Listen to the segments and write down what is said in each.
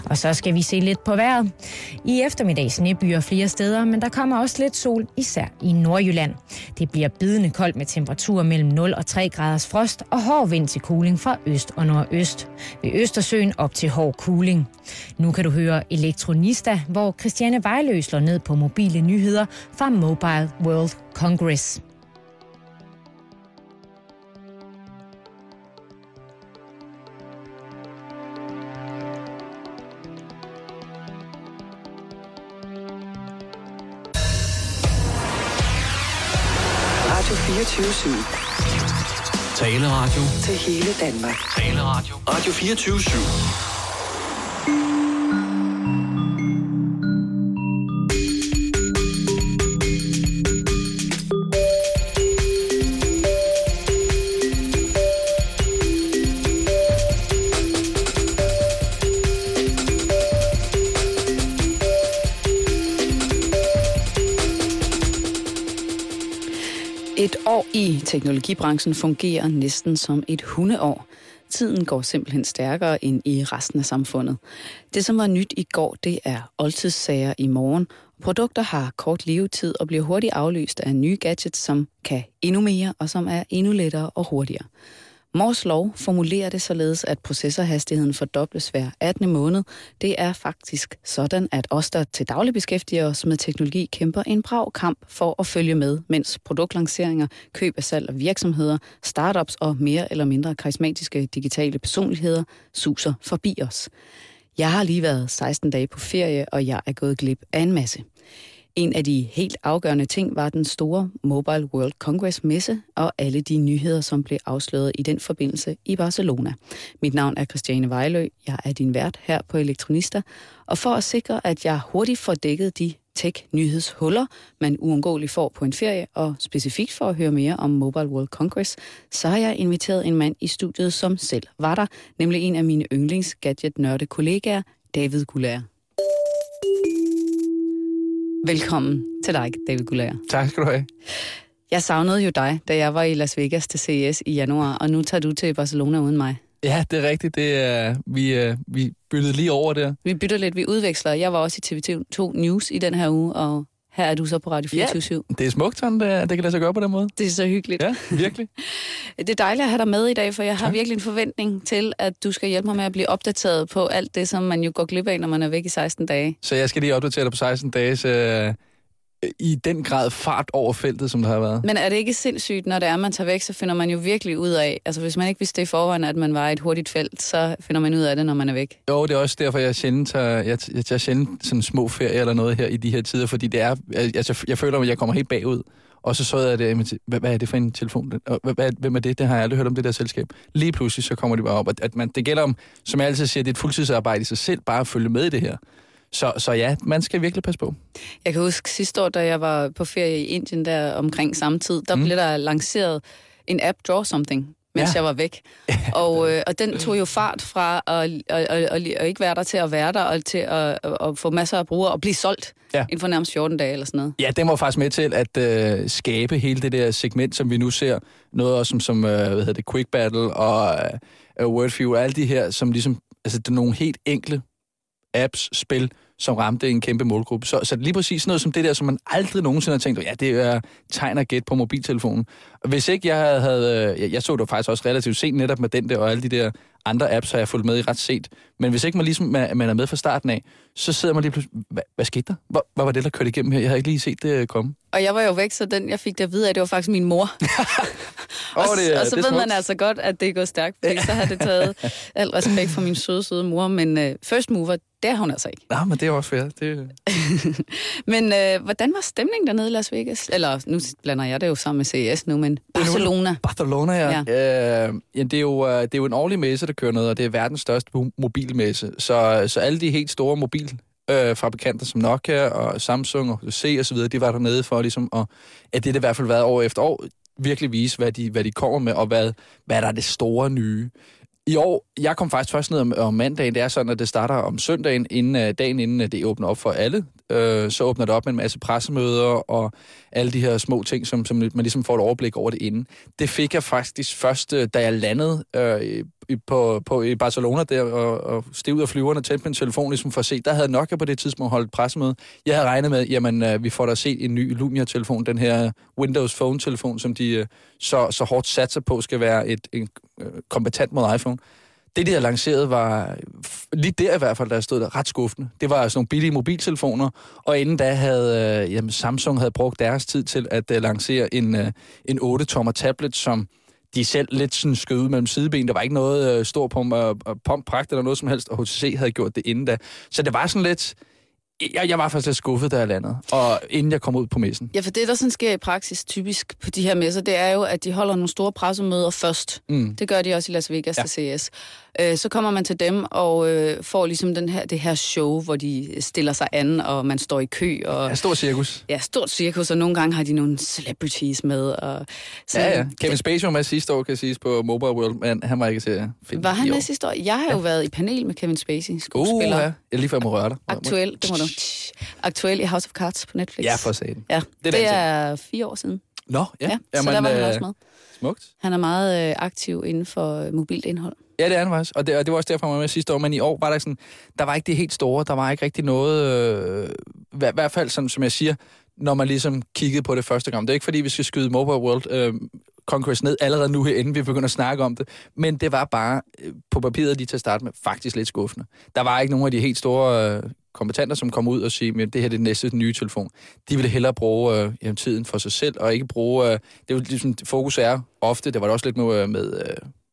Og så skal vi se lidt på vejret. I eftermiddag snebyer flere steder, men der kommer også lidt sol, især i Nordjylland. Det bliver bidende koldt med temperaturer mellem 0 og 3 graders frost og hård vind til kuling fra øst og nordøst. Ved Østersøen op til hård kuling. Nu kan du høre Elektronista, hvor Christiane Vejlø slår ned på mobile nyheder fra Mobile World Congress. Radio 24/7. Taleradio. Til hele Danmark. Taleradio. Radio 24/7. Et år i teknologibranchen fungerer næsten som et hundeår. Tiden går simpelthen stærkere end i resten af samfundet. Det, som var nyt i går, det er oldtidssager i morgen. Produkter har kort levetid og bliver hurtigt afløst af nye gadgets, som kan endnu mere og som er endnu lettere og hurtigere. Moores lov formulerer det således, at processorhastigheden fordobles hver 18. måned. Det er faktisk sådan, at os, der til daglig beskæftiger os med teknologi, kæmper en brav kamp for at følge med, mens produktlanceringer, køb af salg af virksomheder, startups og mere eller mindre karismatiske digitale personligheder suser forbi os. Jeg har lige været 16 dage på ferie, og jeg er gået glip af en masse. En af de helt afgørende ting var den store Mobile World Congress messe og alle de nyheder, som blev afsløret i den forbindelse i Barcelona. Mit navn er Christiane Vejlø. Jeg er din vært her på Elektronista. Og for at sikre, at jeg hurtigt får dækket de tech-nyhedshuller, man uundgåeligt får på en ferie, og specifikt for at høre mere om Mobile World Congress, så har jeg inviteret en mand i studiet, som selv var der, nemlig en af mine yndlings-gadget-nørde kollegaer, David Guldager. Velkommen til dig, David Guldager. Tak skal du have. Jeg savnede jo dig, da jeg var i Las Vegas til CES i januar, og nu tager du til Barcelona uden mig. Ja, det er rigtigt. Vi byttede lige over der. Vi bytter lidt, vi udveksler. Jeg var også i TV2 News i den her uge, og her er du så på Radio 24/7. Ja, det er smukt sådan, det kan lade sig gøre på den måde. Det er så hyggeligt. Ja, virkelig. Det er dejligt at have dig med i dag, for jeg har virkelig en forventning til, at du skal hjælpe mig med at blive opdateret på alt det, som man jo går glip af, når man er væk i 16 dage. Så jeg skal lige opdatere dig på 16 dage, så i den grad fart over feltet, som der har været. Men er det ikke sindssygt, når det er, man tager væk, så finder man jo virkelig ud af, altså hvis man ikke vidste det i forvejen, at man var i et hurtigt felt, så finder man ud af det, når man er væk. Jo, det er også derfor, jeg tager sjældent sådan små ferier eller noget her i de her tider, fordi det er, jeg føler, at jeg kommer helt bagud. Og så jeg det, hvad er det for en telefon? Hvem er det? Det har jeg aldrig hørt om, det der selskab. Lige pludselig så kommer de bare op. Det gælder om, som jeg altid siger, det er et fuldtidsarbejde i sig selv, bare at følge med i det her. Så ja, man skal virkelig passe på. Jeg kan huske sidste år, da jeg var på ferie i Indien der omkring samme tid, der blev der lanceret en app, Draw Something, mens jeg var væk. Og den tog jo fart fra at ikke være der til at være der, og til at få masser af brugere og blive solgt inden for nærmest 14 dage eller sådan noget. Ja, den var faktisk med til at skabe hele det der segment, som vi nu ser. Noget også som Quick Battle og Wordview og alle de her, som ligesom, altså det er nogle helt enkle apps, spil, som ramte en kæmpe målgruppe. Så lige præcis noget som det der, som man aldrig nogensinde har tænkt, ja, det er tegn og gæt på mobiltelefonen. Hvis ikke jeg havde... Jeg så det faktisk også relativt sent netop med den der, og alle de der andre apps har jeg fulgt med i ret sent. Men hvis ikke man er med fra starten af, så sidder man lige pludselig... Hvad skete der? Hvad var det, der kørte igennem her? Jeg havde ikke lige set det komme. Og jeg var jo væk, så den, jeg fik det at vide af, det var faktisk min mor. Og så ved man altså godt, at det går stærkt, fordi så har det taget al respekt for min søde mor. Men first mover, det er hun altså ikke. Nej, men det er også fair. Men hvordan var stemningen dernede i Las Vegas? Eller nu blander jeg det jo sammen med CES nu, men Barcelona. Barcelona, ja. Det er jo en årlig messe, der kører noget, og det er verdens største mobilmesse. Så alle de helt store mobilfabrikanter som Nokia og Samsung og HTC og så videre, de var dernede for ligesom at det i hvert fald været år efter år virkelig vise, hvad de kommer med, og hvad der er det store nye. I år, jeg kom faktisk først ned om mandagen. Det er sådan, at det starter om søndagen, dagen inden det åbner op for alle. Så åbner det op med en masse pressemøder og alle de her små ting, som man ligesom får et overblik over det inden. Det fik jeg faktisk først, da jeg landede i Barcelona der og steg ud af flyverne og tændte min telefon ligesom for at se. Der havde Nokia på det tidspunkt holdt pressemøde. Jeg havde regnet med, jamen vi får da set en ny Lumia-telefon, den her Windows Phone-telefon, som de så hårdt satser på skal være en kompetent mod iPhone. Det, de havde lanceret, var lige der i hvert fald, der stod der ret skuffende. Det var sådan nogle billige mobiltelefoner, og inden da havde Samsung havde brugt deres tid til at lancere en 8-tommer tablet, som de selv lidt sådan skød ud mellem sideben. Der var ikke noget stor pomp-pragt eller noget som helst, og HTC havde gjort det inden da. Så det var sådan lidt... Jeg var faktisk lidt skuffet, da jeg landede, og inden jeg kom ud på messen. Ja, for det, der sådan sker i praksis typisk på de her messer, det er jo, at de holder nogle store pressemøder først. Det gør de også i Las Vegas til CS. Så kommer man til dem og får ligesom det her show, hvor de stiller sig an, og man står i kø. Og, ja, stort cirkus. Ja, stort cirkus, og nogle gange har de nogle celebrities med. Og, så, ja. Kevin Spacey var med sidste år, kan siges, på Mobile World, men han var ikke til film. Var han med sidste år? Jeg har jo været i panel med Kevin Spacey, skuespiller. Ja. Jeg lige før må røre dig. Aktuel i House of Cards på Netflix. Ja, for sagen. Ja, det er 4 år siden. Nå, ja. Så der var han også med. Smukt. Han er meget aktiv inden for mobilt indhold. Ja, det er han faktisk. Og det var også derfor, man var med sidste år. Men i år var der var ikke det helt store. Der var ikke rigtig noget... I hvert fald, sådan, som jeg siger, når man ligesom kiggede på det første gang. Det er ikke fordi, vi skal skyde Mobile World Congress ned allerede nu her, inden vi begynder at snakke om det. Men det var bare på papiret lige til at starte med faktisk lidt skuffende. Der var ikke nogen af de helt store... kompetenter, som kom ud og siger, at det her er det næste nye telefon. De ville hellere bruge tiden for sig selv, og ikke bruge... det er jo ligesom, fokus er ofte, det var det også lidt med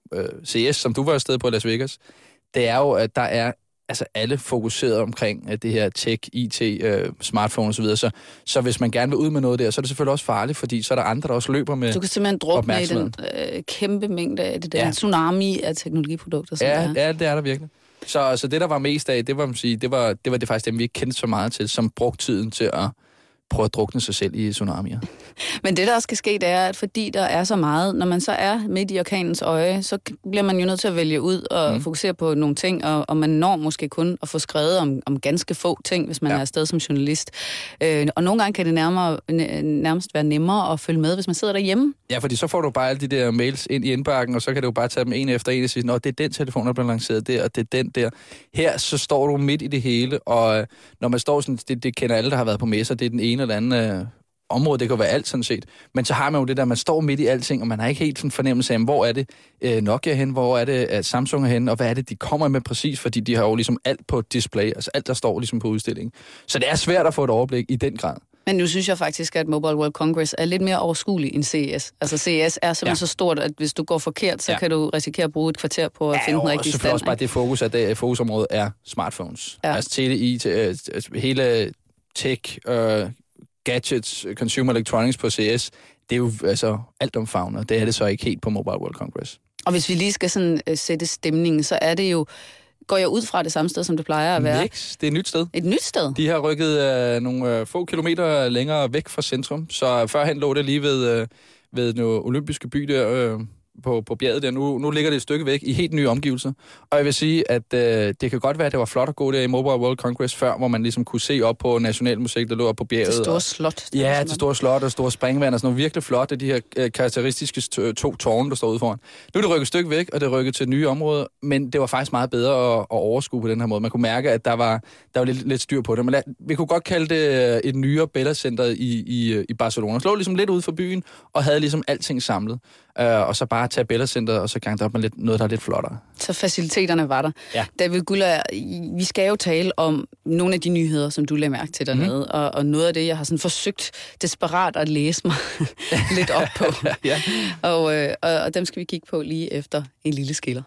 CS, som du var afsted på Las Vegas, det er jo, at der er alle fokuseret omkring det her tech, IT, smartphone og så videre. Så hvis man gerne vil ud med noget der, så er det selvfølgelig også farligt, fordi så er der andre, der også løber med. Du kan simpelthen drukne i den kæmpe mængde af det der tsunami af teknologiprodukter. Ja, det er der virkelig. Så det, der var mest af, det var det faktisk dem, vi ikke kendte så meget til, som brugte tiden til at prøve at drukne sig selv i tsunamier. Men det, der også skal ske, det er, at fordi der er så meget, når man så er midt i orkanens øje, så bliver man jo nødt til at vælge ud og fokusere på nogle ting, og man når måske kun at få skrevet om ganske få ting, hvis man er afsted som journalist. Og nogle gange kan det nærmest være nemmere at følge med, hvis man sidder derhjemme. Ja, fordi så får du bare alle de der mails ind i indbakken, og så kan du bare tage dem en efter en og sige, nå, det er den telefon, der bliver lanceret der, og det er den der. Her, så står du midt i det hele, og når man står sådan, det kender alle, der har været på messer, det er den ene eller anden område, det kan være alt sådan set. Men så har man jo det der, man står midt i alting, og man har ikke helt en fornemmelse af, hvor er det Nokia hen, hvor er det Samsung er hen, og hvad er det, de kommer med præcis, fordi de har jo ligesom alt på display, altså alt, der står ligesom på udstillingen. Så det er svært at få et overblik i den grad. Men nu synes jeg faktisk, at Mobile World Congress er lidt mere overskuelig end CES. Altså CES er simpelthen så stort, at hvis du går forkert, så kan du risikere at bruge et kvarter på at finde den rigtige stand. Ja, og også bare det fokusområde er smartphones. Ja. Altså TDI, hele tech, gadgets, consumer electronics på CES, det er jo altså altomfavnet. Det er det så ikke helt på Mobile World Congress. Og hvis vi lige skal sådan sætte stemningen, så er det jo, går jeg ud fra det samme sted, som det plejer at være? Nix, det er et nyt sted. Et nyt sted? De har rykket nogle få kilometer længere væk fra centrum, så førhen lå det lige ved den olympiske by der på bjerget der. Nu ligger det et stykke væk i helt nye omgivelser. Og jeg vil sige, at det kan godt være, at det var flot at gå der i Mobile World Congress før, hvor man ligesom kunne se op på Nationalmuseet, der lå op på bjerget. Det store slot. Ja, det store slot og store springvand og sådan noget virkelig flot. De her karakteristiske 2 tårne, der står ude foran. Nu er det rykket et stykke væk, og det er rykket til nye områder, men det var faktisk meget bedre at overskue på den her måde. Man kunne mærke, at der var lidt styr på det. Men vi kunne godt kalde det et nyere Bella-center i Barcelona. Det lå ligesom lidt ude for byen, og havde ligesom alting samlet. Og så bare tage Bella-centeret, og så gang det op med noget, der er lidt flottere. Så faciliteterne var der. Ja. David Gullager, vi skal jo tale om nogle af de nyheder, som du lagde mærke til dernede, og noget af det, jeg har sådan forsøgt desperat at læse mig lidt op på. Ja. Og dem skal vi kigge på lige efter en lille skiller.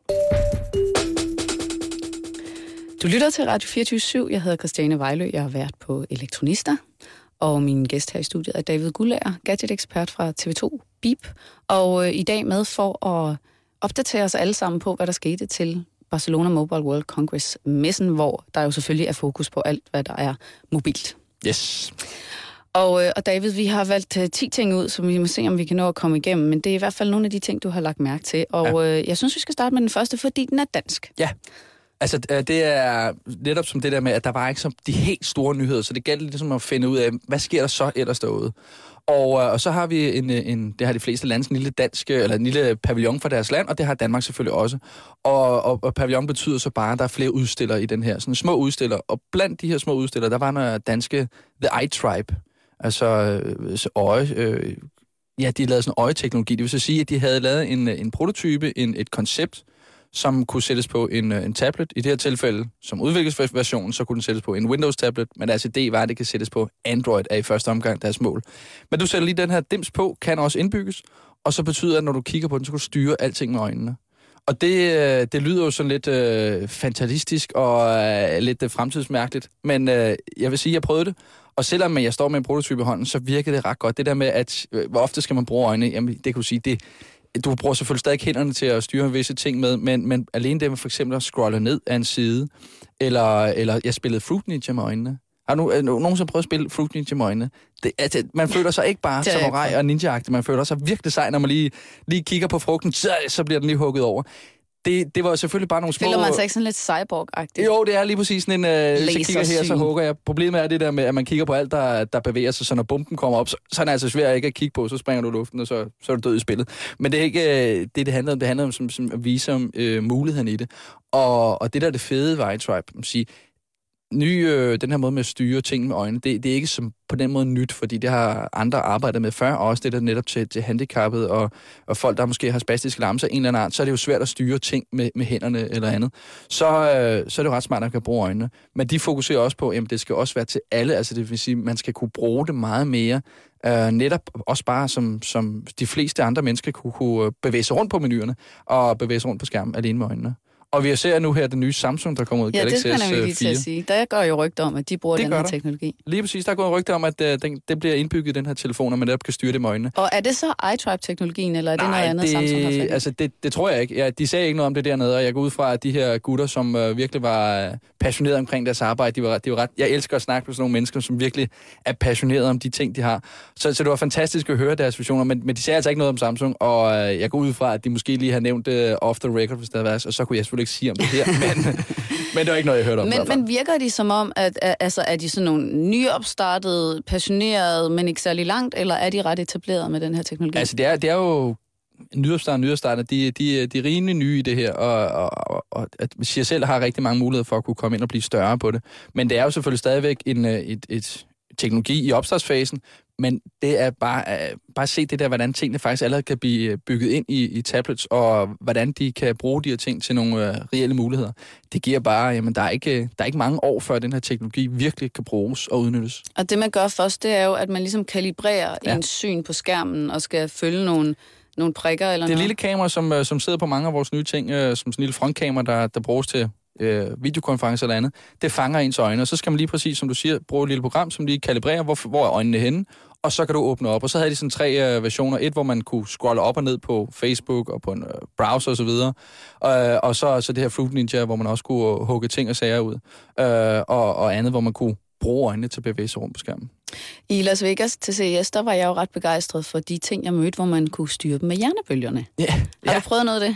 Du lytter til Radio 24/7. Jeg hedder Christiane Vejlø. Jeg har været på Elektronista. Og min gæst her i studiet er David Gullager, gadget-ekspert fra TV2 Beep. Og i dag med for at opdatere os alle sammen på, hvad der skete til Barcelona Mobile World Congress-messen, hvor der jo selvfølgelig er fokus på alt, hvad der er mobilt. Yes. Og David, vi har valgt 10 ting ud, som vi må se, om vi kan nå at komme igennem. Men det er i hvert fald nogle af de ting, du har lagt mærke til. Og jeg synes, vi skal starte med den første, fordi den er dansk. Ja. Altså, det er netop som det der med, at der var ikke så de helt store nyheder, så det galt ligesom at finde ud af, hvad sker der så ellers derude? Og så har vi det har de fleste lande, en lille dansk, eller en lille pavillon for deres land, og det har Danmark selvfølgelig også. Og pavillon betyder så bare, at der er flere udstillere i den her, sådan små udstillere. Og blandt de her små udstillere, der var nogle danske The Eye Tribe, altså de lavede sådan øjeteknologi. Det vil så sige, at de havde lavet en prototype, et koncept, som kunne sættes på en tablet. I det her tilfælde, som udviklingsversion, så kunne den sættes på en Windows-tablet, men deres idé var, at det kan sættes på Android, er i første omgang deres mål. Men du sætter lige den her dims på, kan også indbygges, og så betyder det, at når du kigger på den, så kan du styre alting med øjnene. Og det lyder jo sådan lidt fantastisk og lidt fremtidsmærkeligt, men jeg vil sige, at jeg prøvede det, og selvom jeg står med en prototype i hånden, så virker det ret godt. Det der med, at hvor ofte skal man bruge øjnene, jamen det kan du sige, du bruger selvfølgelig stadig hænderne til at styre visse ting med, men alene det med for eksempel at scrolle ned af en side, eller jeg spillede Fruit Ninja med øjnene. Har du nogensinde prøvet at spille Fruit Ninja med øjnene? Man føler sig ikke bare samurai og ninja-agtig, man føler sig virkelig sej, når man lige kigger på frugten, så bliver den lige hugget over. Det var selvfølgelig bare nogle små... Føler man sig ikke sådan lidt cyborg-agtigt? Jo, det er lige præcis sådan en... så kigger her, så hugger jeg. Problemet er det der med, at man kigger på alt, der bevæger sig, så når bomben kommer op, så er det altså svært ikke at kigge på, så springer du i luften, og så er du død i spillet. Men det er ikke det handler om. Det handler om som at vise om muligheden i det. Og det der er det fede ved Eye Tribe, at sige, den her måde med at styre ting med øjnene, det er ikke som på den måde nyt, fordi det har andre arbejdet med før, og også det der netop til handicappede og folk, der måske har spastiske lamser en eller anden art, så er det jo svært at styre ting med hænderne eller andet. Så er det jo ret smart, at man kan bruge øjnene. Men de fokuserer også på, at det skal også være til alle, altså det vil sige, man skal kunne bruge det meget mere, netop også bare som de fleste andre mennesker kunne bevæge sig rundt på menuerne og bevæge sig rundt på skærmen alene med øjnene. Og vi ser nu her den nye Samsung, der kommer ud, Galaxy S4. Ja, det skal jeg lige til at sige. Der går jo rygter om, at de bruger den her teknologi. Lige præcis, der går rygter om, at det bliver indbygget i den her telefon, og man netop kan styre det med øjnene. Og er det så Eye Tribe-teknologien, eller er det noget andet, Samsung har fat? Altså, det tror jeg ikke. Ja, de sagde ikke noget om det dernede, og jeg går ud fra, at de her gutter, som virkelig var passionerede omkring deres arbejde, de var ret... Jeg elsker at snakke med sådan nogle mennesker, som virkelig er passionerede om de ting, de har. Så det var fantastisk at høre deres visioner, men de sagde altså ikke noget om Samsung, og jeg går ud fra, at de måske lige har nævnt off the record, hvis der var, og så kunne jeg selvfølgelig ikke sige om det her. Men det var ikke noget, jeg hørte om. Men virker de som om, at er de sådan nogle nyopstartede, passionerede, men ikke særlig langt, eller er de ret etableret med den her teknologi? Altså, det er jo nyopstartede. De er rimelig nye i det her, og at jeg selv har rigtig mange muligheder for at kunne komme ind og blive større på det. Men det er jo selvfølgelig stadigvæk et teknologi i opstartsfasen, men det er bare at se det der, hvordan tingene faktisk allerede kan blive bygget ind i tablets, og hvordan de kan bruge de her ting til nogle reelle muligheder. Det giver bare, jamen der er ikke mange år før den her teknologi virkelig kan bruges og udnyttes. Og det man gør først, det er jo, at man ligesom kalibrerer ens syn på skærmen, og skal følge nogle prikker eller noget. Det er lille kamera, som sidder på mange af vores nye ting, som sådan en lille frontkamera, der bruges til videokonferencer eller andet, det fanger ens øjne, og så skal man lige præcis, som du siger, bruge et lille program, som lige kalibrerer, hvor er øjnene henne, og så kan du åbne op. Og så havde de sådan 3 versioner. Et, hvor man kunne scrolle op og ned på Facebook og på en browser og så videre. Og så det her Fruit Ninja, hvor man også kunne hugge ting og sager ud. Og andet, hvor man kunne bruge øjnene til at bevæge sig rundt på skærmen. I Las Vegas til CES, der var jeg jo ret begejstret for de ting, jeg mødte, hvor man kunne styre dem med hjernebølgerne. Har du prøvet noget af det?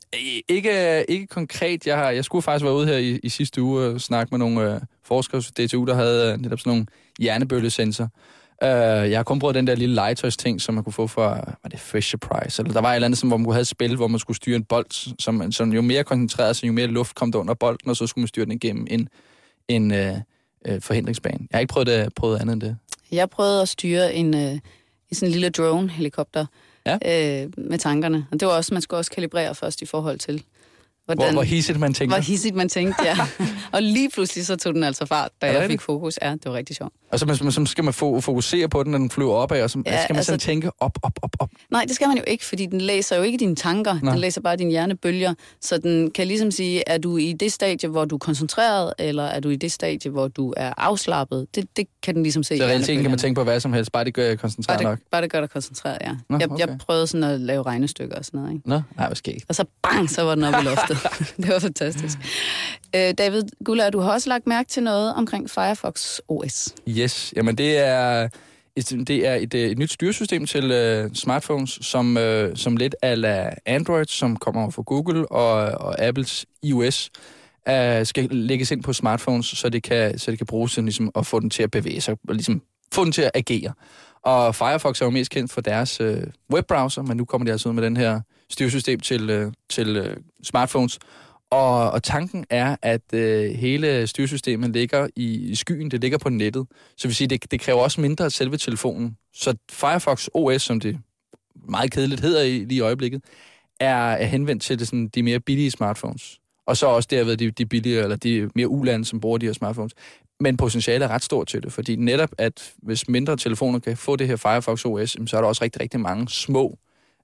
Ikke konkret. Jeg skulle faktisk være ude her i sidste uge og snakke med nogle forskere hos DTU, der havde netop sådan nogle hjernebølgesensor. Jeg har kun prøvet den der lille legetøjsting, som man kunne få for, var det Fisher Price? Eller der var et eller andet, hvor man kunne have et spil, hvor man skulle styre en bold, som jo mere koncentreret sig, jo mere luft kom der under bolden, og så skulle man styre den igennem en forhindringsbane. Jeg har ikke prøvet andet end det. Jeg prøvede at styre en sådan en lille drone-helikopter med tankerne. Og det var også, man skulle også kalibrere først i forhold til, hvor hissigt man tænkte. Hvor hissigt man tænkte, ja. Og lige pludselig så tog den altså fart, da jeg fik fokus. Ja, det var rigtig sjovt. Og så skal man fokusere på den, når den flyver opad, og så skal man sådan tænke op. Nej, det skal man jo ikke, fordi den læser jo ikke dine tanker. Den læser bare dine hjernebølger. Så den kan ligesom sige, er du i det stadie, hvor du er koncentreret, eller er du i det stadie, hvor du er afslappet? Det kan den ligesom se. Så realiteten kan man tænke på hvad som helst, bare det gør koncentreret nok? Bare det gør dig koncentreret, ja. Jeg prøvede sådan at lave regnestykker og sådan noget, ikke? Nej, hvad sker ikke? Og så bang, så var den oppe i loftet. Det var fantastisk. David Gullager, du har også lagt mærke til noget omkring Firefox OS. Yes, jamen det er Det er et nyt styresystem til smartphones, som lidt a Android, som kommer fra Google og Apples iOS, skal lægges ind på smartphones, så det kan bruges til ligesom, at få den til at bevæge sig, og ligesom få den til at agere. Og Firefox er jo mest kendt for deres webbrowser, men nu kommer de altså ud med den her styresystem til smartphones. Og tanken er, at hele styresystemet ligger i skyen, det ligger på nettet. Så vil sige, det kræver også mindre af selve telefonen. Så Firefox OS, som det meget kedeligt hedder lige i øjeblikket, er henvendt til sådan, de mere billige smartphones. Og så også derved de billige, eller de mere ulande, som bruger de her smartphones. Men potentialet er ret stort til det, fordi netop, at hvis mindre telefoner kan få det her Firefox OS, så er der også rigtig, rigtig mange små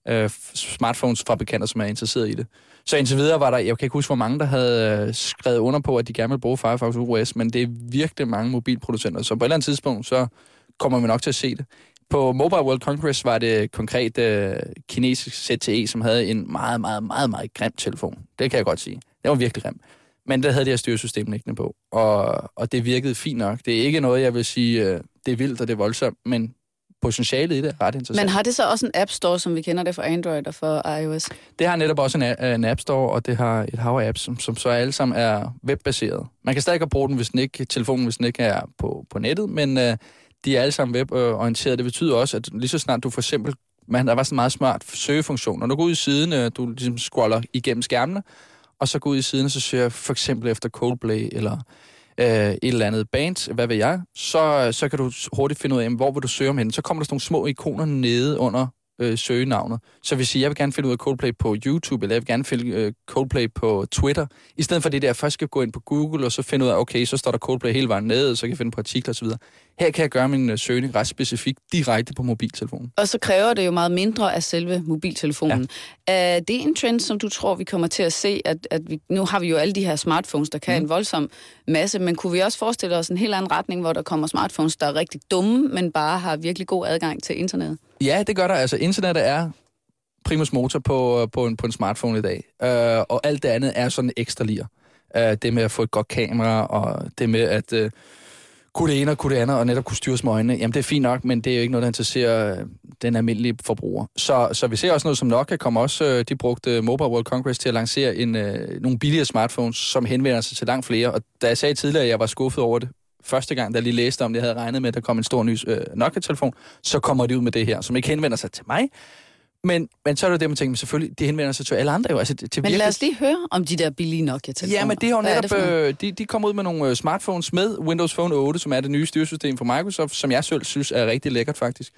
smartphones-fabrikanter, som er interesseret i det. Så indtil videre var der, jeg kan ikke huske, hvor mange, der havde skrevet under på, at de gerne vil bruge Firefox OS, men det er virkelig mange mobilproducenter, så på et eller andet tidspunkt, så kommer vi nok til at se det. På Mobile World Congress var det konkret kinesisk ZTE, som havde en meget, meget, meget, meget grim telefon. Det kan jeg godt sige. Det var virkelig grim. Men der havde de her styresystem liggende på, og det virkede fint nok. Det er ikke noget, jeg vil sige, det er vildt og det er voldsomt, men potentialet i det er ret interessant. Men har det så også en App Store, som vi kender det for Android og for iOS? Det har netop også en App Store, og det har et hav af apps, som så alle sammen er webbaseret. Man kan stadig bruge den, telefonen, hvis den ikke er på nettet, men de er alle sammen weborienterede. Det betyder også, at lige så snart du for eksempel, der var sådan en meget smart søgefunktion, og du går ud i siden, du ligesom scroller igennem skærmene, og så går ud i siden, og så søger for eksempel efter Coldplay, eller et eller andet band, hvad ved jeg, så kan du hurtigt finde ud af, hvor vil du søge om henne. Så kommer der sådan nogle små ikoner nede under søgenavnet. Så hvis jeg vil gerne finde ud af Coldplay på YouTube, eller jeg vil gerne finde Coldplay på Twitter, i stedet for det der, først skal gå ind på Google, og så finde ud af, okay, så står der Coldplay hele vejen ned, så kan jeg finde på artikler osv. Her kan jeg gøre min søgning ret specifikt direkte på mobiltelefonen. Og så kræver det jo meget mindre af selve mobiltelefonen. Ja. Er det en trend, som du tror, vi kommer til at se, at nu har vi jo alle de her smartphones, der kan en voldsom masse, men kunne vi også forestille os en helt anden retning, hvor der kommer smartphones, der er rigtig dumme, men bare har virkelig god adgang til internettet? Ja, det gør der. Altså, internettet er primus motor på en smartphone i dag, og alt det andet er sådan ekstra lir. Det med at få et godt kamera, og det med at kunne det ene og kunne det andet, og netop kunne styres med øjnene, jamen det er fint nok, men det er jo ikke noget, der interesserer den almindelige forbruger. Så vi ser også noget som Nokia kommer også, de brugte Mobile World Congress til at lancere nogle billigere smartphones, som henvender sig til langt flere, og da jeg sagde tidligere, at jeg var skuffet over det, første gang, da jeg lige læste om det, jeg havde regnet med, at der kom en stor ny Nokia-telefon, så kommer de ud med det her, som ikke henvender sig til mig. Men så er det det, man tænker, selvfølgelig, de henvender sig til alle andre jo. Altså, men lad os lige høre om de der billige Nokia-telefoner. Ja, men det har jo netop, de kommer ud med nogle smartphones med Windows Phone 8, som er det nye styresystem fra Microsoft, som jeg selv synes er rigtig lækkert faktisk.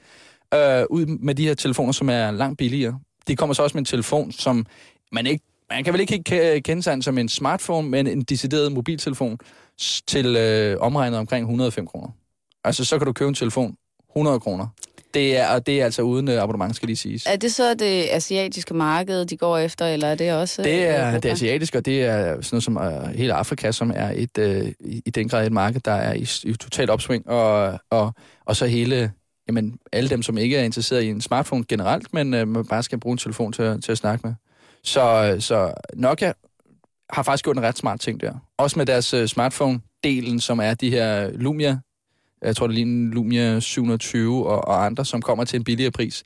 Ud med de her telefoner, som er langt billigere. De kommer så også med en telefon, som man kan vel ikke kende sig som en smartphone, men en decideret mobiltelefon til omregnet omkring 105 kroner. Altså, så kan du købe en telefon 100 kroner. Det er altså uden abonnement, skal lige siges. Er det så det asiatiske marked, de går efter, eller er det også... Det er det asiatiske, og det er sådan noget som hele Afrika, som er i den grad et marked, der er i totalt opsving, og så hele... Jamen, alle dem, som ikke er interesseret i en smartphone generelt, men man bare skal bruge en telefon til at snakke med. Så Nokia har faktisk gjort en ret smart ting der. Også med deres smartphone-delen, som er de her Lumia, jeg tror det er lige Lumia 720 og andre, som kommer til en billigere pris,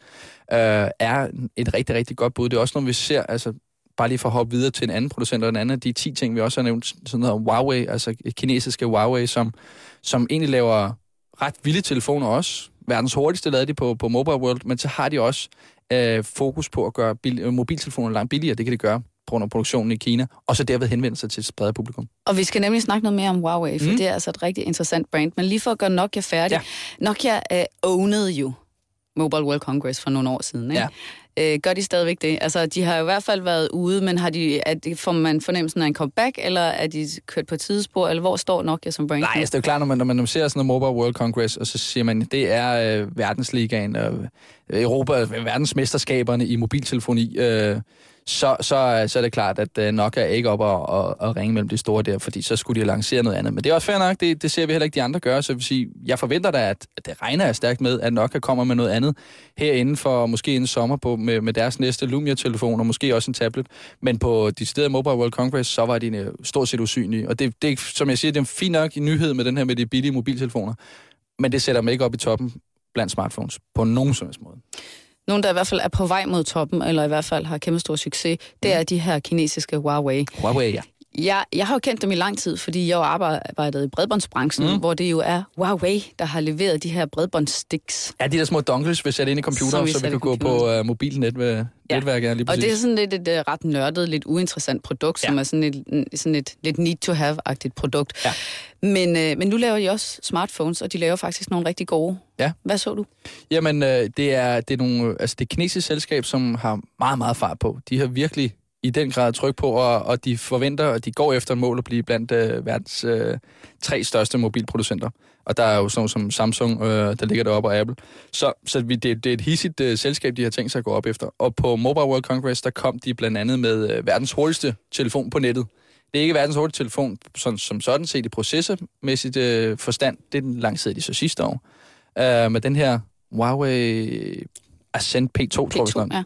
er et rigtig, rigtig godt bud. Det er også noget, vi ser, altså bare lige for at hoppe videre til en anden producent, og en anden af de 10 ting, vi også har nævnt, sådan noget Huawei, altså kinesiske Huawei, som egentlig laver ret vilde telefoner også. Verdens hurtigste lavede de på Mobile World, men så har de også fokus på at gøre mobiltelefoner langt billigere. Det kan de gøre på grund af produktionen i Kina, og så derved henvende sig til et bredere publikum. Og vi skal nemlig snakke noget mere om Huawei, for det er altså et rigtig interessant brand. Men lige for at gøre Nokia færdig. Ja. Nokia ownede jo Mobile World Congress for nogle år siden, ikke? Ja. Gør de stadigvæk det? Altså, de har jo i hvert fald været ude, men får man fornemmelsen af en comeback, eller er de kørt på tidsspor, eller hvor står Nokia som brand? Nej, altså, det er jo klart, når man ser sådan noget Mobile World Congress, og så siger man, det er verdensligaen, Europa, verdensmesterskaberne i mobiltelefoni, så er det klart, at Nokia er ikke op og ringe mellem de store der, fordi så skulle de lancere noget andet. Men det er også fair nok, det ser vi heller ikke de andre gøre, så vil sige, jeg forventer da, at det regner jeg stærkt med, at Nokia kommer med noget andet herinde for måske en sommer med deres næste Lumia-telefon, og måske også en tablet. Men på de steder Mobile World Congress, så var de stort set usynlige. Og det, som jeg siger, det er en fin nok nyhed med den her med de billige mobiltelefoner, men det sætter mig ikke op i toppen blandt smartphones på nogen som helst måde. Nogle, der i hvert fald er på vej mod toppen, eller i hvert fald har kæmpe stor succes, det er de her kinesiske Huawei. Huawei, ja. Jeg har jo kendt dem i lang tid, fordi jeg har arbejdet i bredbåndsbranchen, hvor det jo er Huawei, der har leveret de her bredbåndssticks. Ja, de der små dongles, vi sætter ind i computeren, så vi kan gå på mobilnetværk. Ja, lige og det er sådan lidt et ret nørdet, lidt uinteressant produkt, som er sådan et lidt need-to-have-agtigt produkt. Ja. Men nu laver de også smartphones, og de laver faktisk nogle rigtig gode. Ja. Hvad så du? Jamen, det er nogle, altså det kinesiske selskab, som har meget, meget fart på. De har virkelig i den grad tryk på, og de forventer, og de går efter mål at blive blandt verdens 3 største mobilproducenter. Og der er jo sådan som Samsung, der ligger deroppe, og Apple. Så det er et hissigt selskab, de har tænkt sig at gå op efter. Og på Mobile World Congress, der kom de blandt andet med verdens hurtigste telefon på nettet. Det er ikke verdens hurtigste telefon, som sådan set i processormæssigt forstand. Det er den lanceret de så sidste år. Med den her Huawei Ascend P2 tror jeg,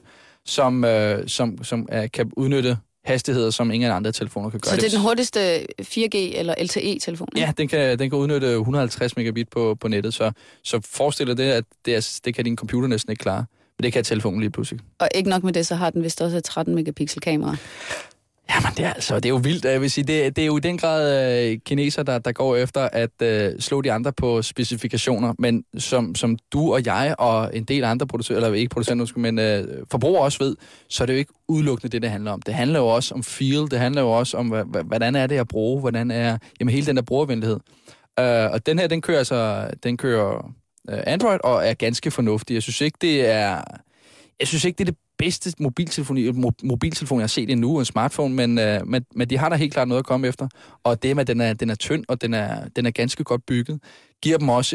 som kan udnytte hastigheder, som ingen andre telefoner kan gøre. Så det er den hurtigste 4G eller LTE-telefon? Ja, den kan udnytte 150 megabit på nettet, så forestil dig det, at det kan din computer næsten ikke klare. Men det kan telefonen lige pludselig. Og ikke nok med det, så har den vist også et 13 megapixel kamera. Jamen, det er jo vildt. Jeg vil sige, det er jo i den grad kineser, der går efter at slå de andre på specifikationer, men som du og jeg og en del andre producenter, eller ikke producenter, men forbrugere også ved, så er det jo ikke udelukkende det handler om. Det handler jo også om feel, det handler jo også om, hvordan er det at bruge, hvordan er hele den der brugervenlighed. Og den her, den kører Android og er ganske fornuftig. Jeg synes ikke, det er det bedste mobiltelefon, jeg har set endnu, en smartphone, men de har da helt klart noget at komme efter. Og det med, at den er tynd, og den er ganske godt bygget, giver dem også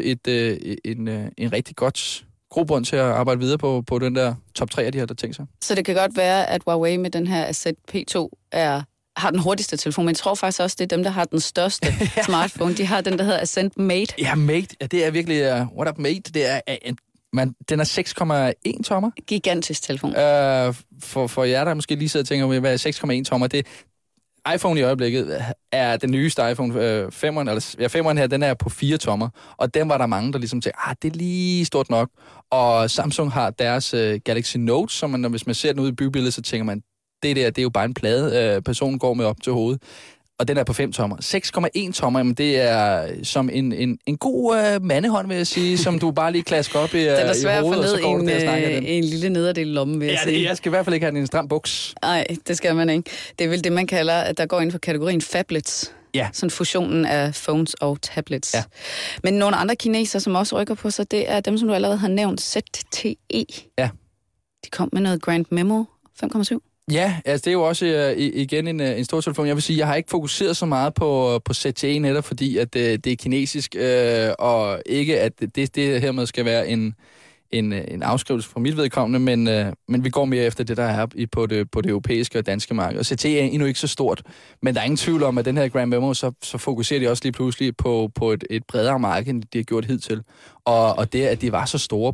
en rigtig godt grobund til at arbejde videre på den der top 3 af de her, der tænker sig. Så det kan godt være, at Huawei med den her Ascend P2 har den hurtigste telefon, men jeg tror faktisk også, det er dem, der har den største smartphone. De har den, der hedder Ascend Mate. Ja, Mate. Ja, det er virkelig... what up, Mate? Det er... den er 6,1 tommer. Gigantisk telefon. For jer, der måske lige sidder og tænker, hvad er 6,1 tommer? Det iPhone i øjeblikket er den nyeste iPhone 5'eren, eller 5'eren her, den er på 4 tommer. Og den var der mange, der ligesom tænkte, det er lige stort nok. Og Samsung har deres Galaxy Note, som man, hvis man ser den ude i bybilledet, så tænker man, det er jo bare en plade, personen går med op til hovedet. Og den er på 5 tommer. 6,1 tommer, jamen det er som en god mandehånd, vil jeg sige, som du bare lige klasker op i hovedet, og så går du der og snakker den. En lille nederdel lomme, vil jeg sige. Jeg skal i hvert fald ikke have den i en stram buks. Nej, det skal man ikke. Det er vel det, man kalder, at der går inden for kategorien phablets. Ja. Sådan fusionen af phones og tablets. Ja. Men nogle andre kineser, som også rykker på sig, det er dem, som du allerede har nævnt, ZTE. Ja. De kom med noget Grand Memo 5,7. Ja, altså det er jo også igen en stor telefon. Jeg vil sige, jeg har ikke fokuseret så meget på ZTE netop, fordi at det er kinesisk, og ikke at det hermed skal være en afskrivelse fra mit vedkommende, men vi går mere efter det, der er på det europæiske og danske marked. Og ZTE er endnu ikke så stort, men der er ingen tvivl om, at den her Grand Memo, så fokuserer de også lige pludselig på et bredere marked, end de har gjort hidtil. Og det, at de var så store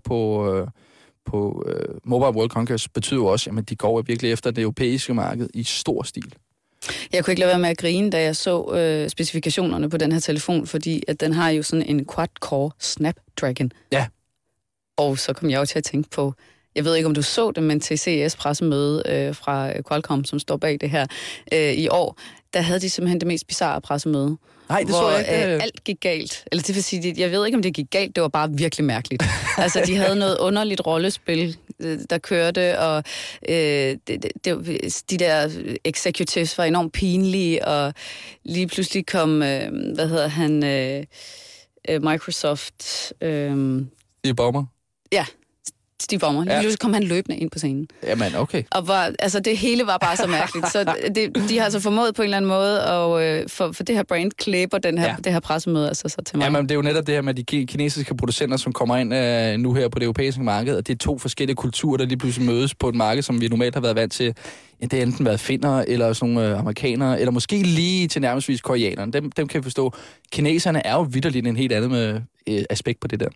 på Mobile World Congress betyder jo også, at de går virkelig efter det europæiske marked i stor stil. Jeg kunne ikke lade være med at grine, da jeg så specifikationerne på den her telefon, fordi at den har jo sådan en quad-core Snapdragon. Ja. Og så kom jeg jo til at tænke på, jeg ved ikke, om du så det, men til CES-pressemøde fra Qualcomm, som står bag det her i år, der havde de simpelthen det mest bizarre pressemøde. Nej, det så jeg ikke. Alt gik galt. Eller det vil sige, jeg ved ikke, om det gik galt, det var bare virkelig mærkeligt. Altså, de havde noget underligt rollespil, der kørte, og de der executives var enormt pinlige, og lige pludselig kom, Microsoft... Steve Ballmer? Ja, Steve Ballmer. Lige pludselig kom han løbende ind på scenen. Jamen, okay. Og det hele var bare så mærkeligt. Så de har altså formået på en eller anden måde, og for det her brand klæber det her pressemøde altså så til mig. Jamen, det er jo netop det her med de kinesiske producenter, som kommer ind nu her på det europæiske marked, og det er 2 forskellige kulturer, der lige pludselig mødes på et marked, som vi normalt har været vant til. Det har enten været finnere, eller sådan nogle amerikanere, eller måske lige til nærmestvis koreanerne. Dem kan vi forstå. Kineserne er jo vitterligt en helt andet aspekt på det der.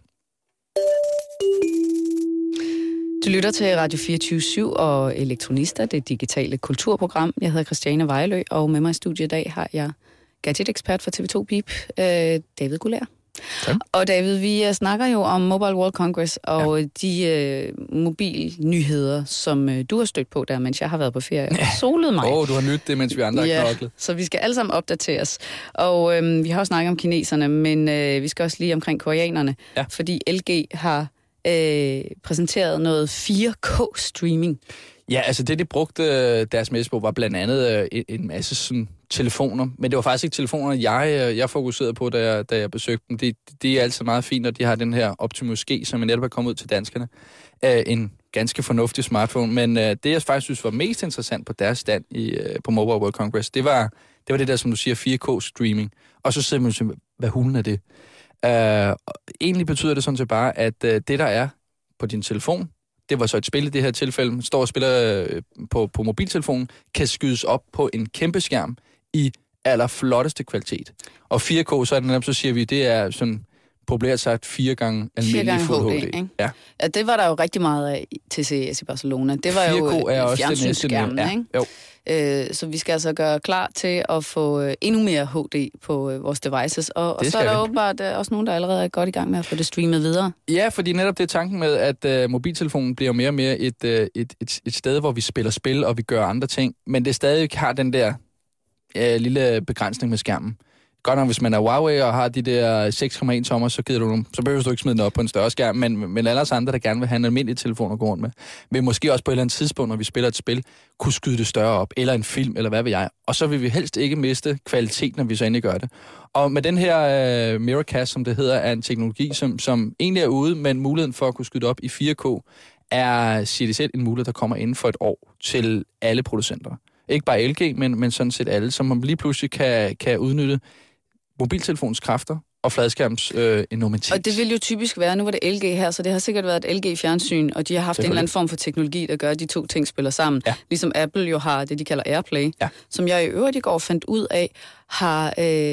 Du lytter til Radio 24/7 og Elektronista, det digitale kulturprogram. Jeg hedder Christiane Vejlø, og med mig i studiet i dag har jeg gadget-ekspert for TV2 Beep, David Gullager. Okay. Og David, vi snakker jo om Mobile World Congress og de mobilnyheder, som du har stødt på der, mens jeg har været på ferie og solet mig. Du har nydt det, mens vi andre har knoklet. Så vi skal alle sammen opdateres. Og vi har også snakket om kineserne, men vi skal også lige omkring koreanerne, fordi LG har præsenteret noget 4K-streaming. Ja, altså det, de brugte deres messe på, var blandt andet en masse sådan telefoner. Men det var faktisk ikke telefoner, jeg fokuserede på, da jeg besøgte dem. De er altså meget fint, og de har den her Optimus G, som jeg netop er kommet ud til danskerne. En ganske fornuftig smartphone. Men det, jeg faktisk synes var mest interessant på deres stand på Mobile World Congress, det var det der, som du siger, 4K-streaming. Og så sidder man og siger, hvad hulen er det? Egentlig betyder det sådan set bare, at det, der er på din telefon, det var så et spil i det her tilfælde, man står og spiller på mobiltelefonen, kan skydes op på en kæmpe skærm i allerflotteste kvalitet. Og 4K, så er det netop, så siger vi, det er sådan populært sagt 4 gange almindelig Full HD. Ikke? Ja, det var der jo rigtig meget af til CES i Barcelona. Det var 4K jo fjernsynsskærmen, ikke? Jo. Så vi skal altså gøre klar til at få endnu mere HD på vores devices. Og så er der åbenbart også nogen, der allerede er godt i gang med at få det streamet videre. Ja, fordi netop det er tanken med, at mobiltelefonen bliver mere og mere et sted, hvor vi spiller spil, og vi gør andre ting. Men det stadig har den der lille begrænsning med skærmen. Godt nok, hvis man er Huawei og har de der 6,1 tommer, så behøver du ikke smide den op på en større skærm, men alle os andre, der gerne vil have en almindelig telefon at gå rundt med, vil måske også på et eller andet tidspunkt, når vi spiller et spil, kunne skyde det større op, eller en film, eller hvad ved jeg. Og så vil vi helst ikke miste kvalitet, når vi så endelig gør det. Og med den her Miracast, som det hedder, er en teknologi, som egentlig er ude, men muligheden for at kunne skyde op i 4K, siger de selv, en mulighed, der kommer inden for et år til alle producenter. Ikke bare LG, men sådan set alle, som man lige pludselig kan udnytte mobiltelefonens kræfter og fladskærms enormitet. Og det vil jo typisk være, nu var det LG her, så det har sikkert været et LG-fjernsyn, og de har haft en eller anden form for teknologi, der gør, at de to ting spiller sammen. Ja. Ligesom Apple jo har det, de kalder AirPlay, som jeg i øvrigt i går fandt ud af, har,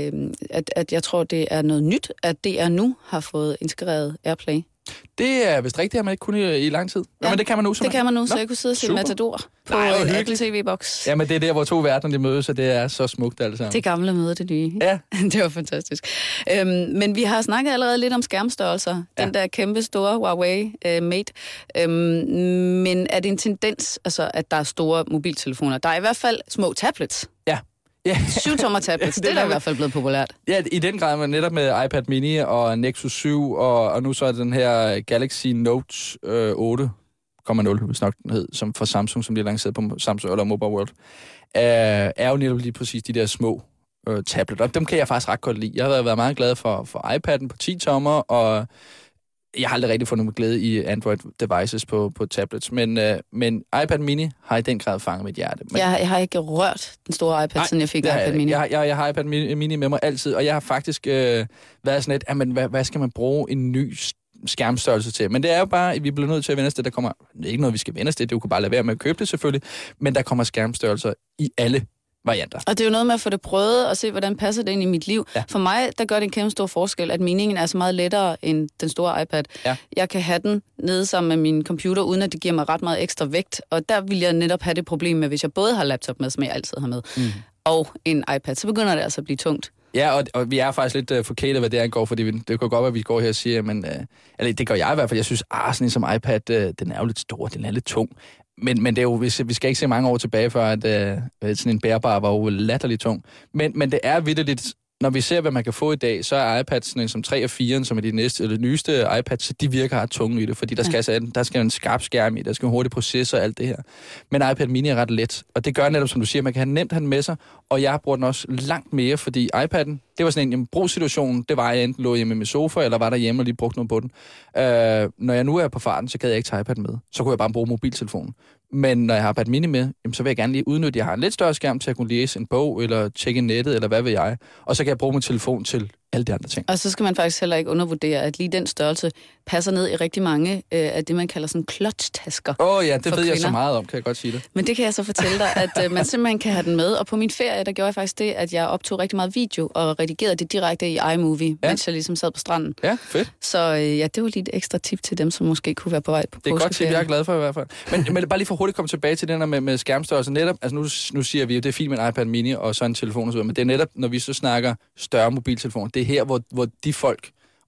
at jeg tror, det er noget nyt, at DR nu har fået integreret AirPlay. Det er vist rigtigt, at man ikke kunne i lang tid. Ja, men det kan man nu. Det kan man nu, så jeg kunne sidde og se Matador på en Apple TV-boks. Ja, men det er der, hvor to verdener de mødes, og det er så smukt alt sammen. Det gamle møde, det nye. Ja. Det var fantastisk. Men vi har snakket allerede lidt om skærmstørrelser. Den der kæmpe store Huawei Mate. Men er det en tendens, altså, at der er store mobiltelefoner? Der er i hvert fald små tablets. Ja. 7-tommer tablets, det er da i hvert fald blevet populært. Ja, i den grad, men netop med iPad Mini og Nexus 7, og nu så er den her Galaxy Note 8,0, hvis nok den hed, som fra Samsung, som bliver lanceret på Samsung eller Mobile World, er jo netop lige præcis de der små tablet. Og dem kan jeg faktisk ret godt lide. Jeg har været meget glad for iPad'en på 10 tommer, og jeg har aldrig rigtig fundet mig glæde i Android-devices på tablets, men iPad Mini har i den grad fanget mit hjerte. Men jeg har ikke rørt den store iPad, siden jeg fik iPad Mini. Jeg har iPad Mini med mig altid, og jeg har faktisk været sådan lidt, hvad skal man bruge en ny skærmstørrelse til? Men det er jo bare, at vi bliver nødt til at vende os til, der kommer, det er ikke noget, vi skal vende os til, det kunne bare lade være med at købe det selvfølgelig, men der kommer skærmstørrelser i alle varianter. Og det er jo noget med at få det prøvet og se, hvordan passer det ind i mit liv. Ja. For mig, der gør det en kæmpe stor forskel, at meningen er så meget lettere end den store iPad. Ja. Jeg kan have den nede sammen med min computer, uden at det giver mig ret meget ekstra vægt. Og der vil jeg netop have det problem med, hvis jeg både har laptop med, som jeg altid har med, og en iPad, så begynder det altså at blive tungt. Ja, og vi er faktisk lidt forkælet, hvad det angår, fordi det kan godt være, at vi går her og siger, men eller det gør jeg i hvert fald. Jeg synes, sådan en som iPad, den er jo lidt stor, den er lidt tung. Men det er jo, vi skal ikke se mange år tilbage, før at sådan en bærbar var jo latterligt tung. Men det er vitterligt, når vi ser, hvad man kan få i dag, så er iPad sådan en som 3 og 4, som er de nyeste iPads, så de virker ret tunge i det, fordi der skal en skarp skærm i, der skal en hurtig processor og alt det her. Men iPad Mini er ret let, og det gør netop, som du siger, man kan nemt have den med sig, og jeg bruger den også langt mere, fordi iPad'en, det var sådan en brugssituation, det var, jeg enten lå hjemme med sofa, eller var derhjemme og lige brugte noget på den. Når jeg nu er på farten, så kan jeg ikke tage iPad med. Så kunne jeg bare bruge mobiltelefonen. Men når jeg har iPad Mini med, så vil jeg gerne lige udnytte, at jeg har en lidt større skærm til at kunne læse en bog, eller tjekke nettet, eller hvad ved jeg. Og så kan jeg bruge min telefon til alle de andre ting. Og så skal man faktisk heller ikke undervurdere, at lige den størrelse passer ned i rigtig mange af det, man kalder sådan clutch-tasker. Ja, det ved jeg så meget om, kan jeg godt sige det. Men det kan jeg så fortælle dig, at man simpelthen kan have den med. Og på min ferie, der gjorde jeg faktisk det, at jeg optog rigtig meget video og redigerede det direkte i iMovie, mens jeg ligesom sad på stranden. Ja, fedt. Så det var lige et ekstra tip til dem, som måske kunne være på vej på påskeferie. Det er godt tip, jeg er glad for i hvert fald. Men bare lige for hurtigt komme tilbage til den der med skærmstørrelse. Netop, altså nu siger vi, at det er fint med en iPad Mini og så en telefon og så videre, men det er netop, når vi så snakker større mobiltelefoner, det er her, hvor de folk,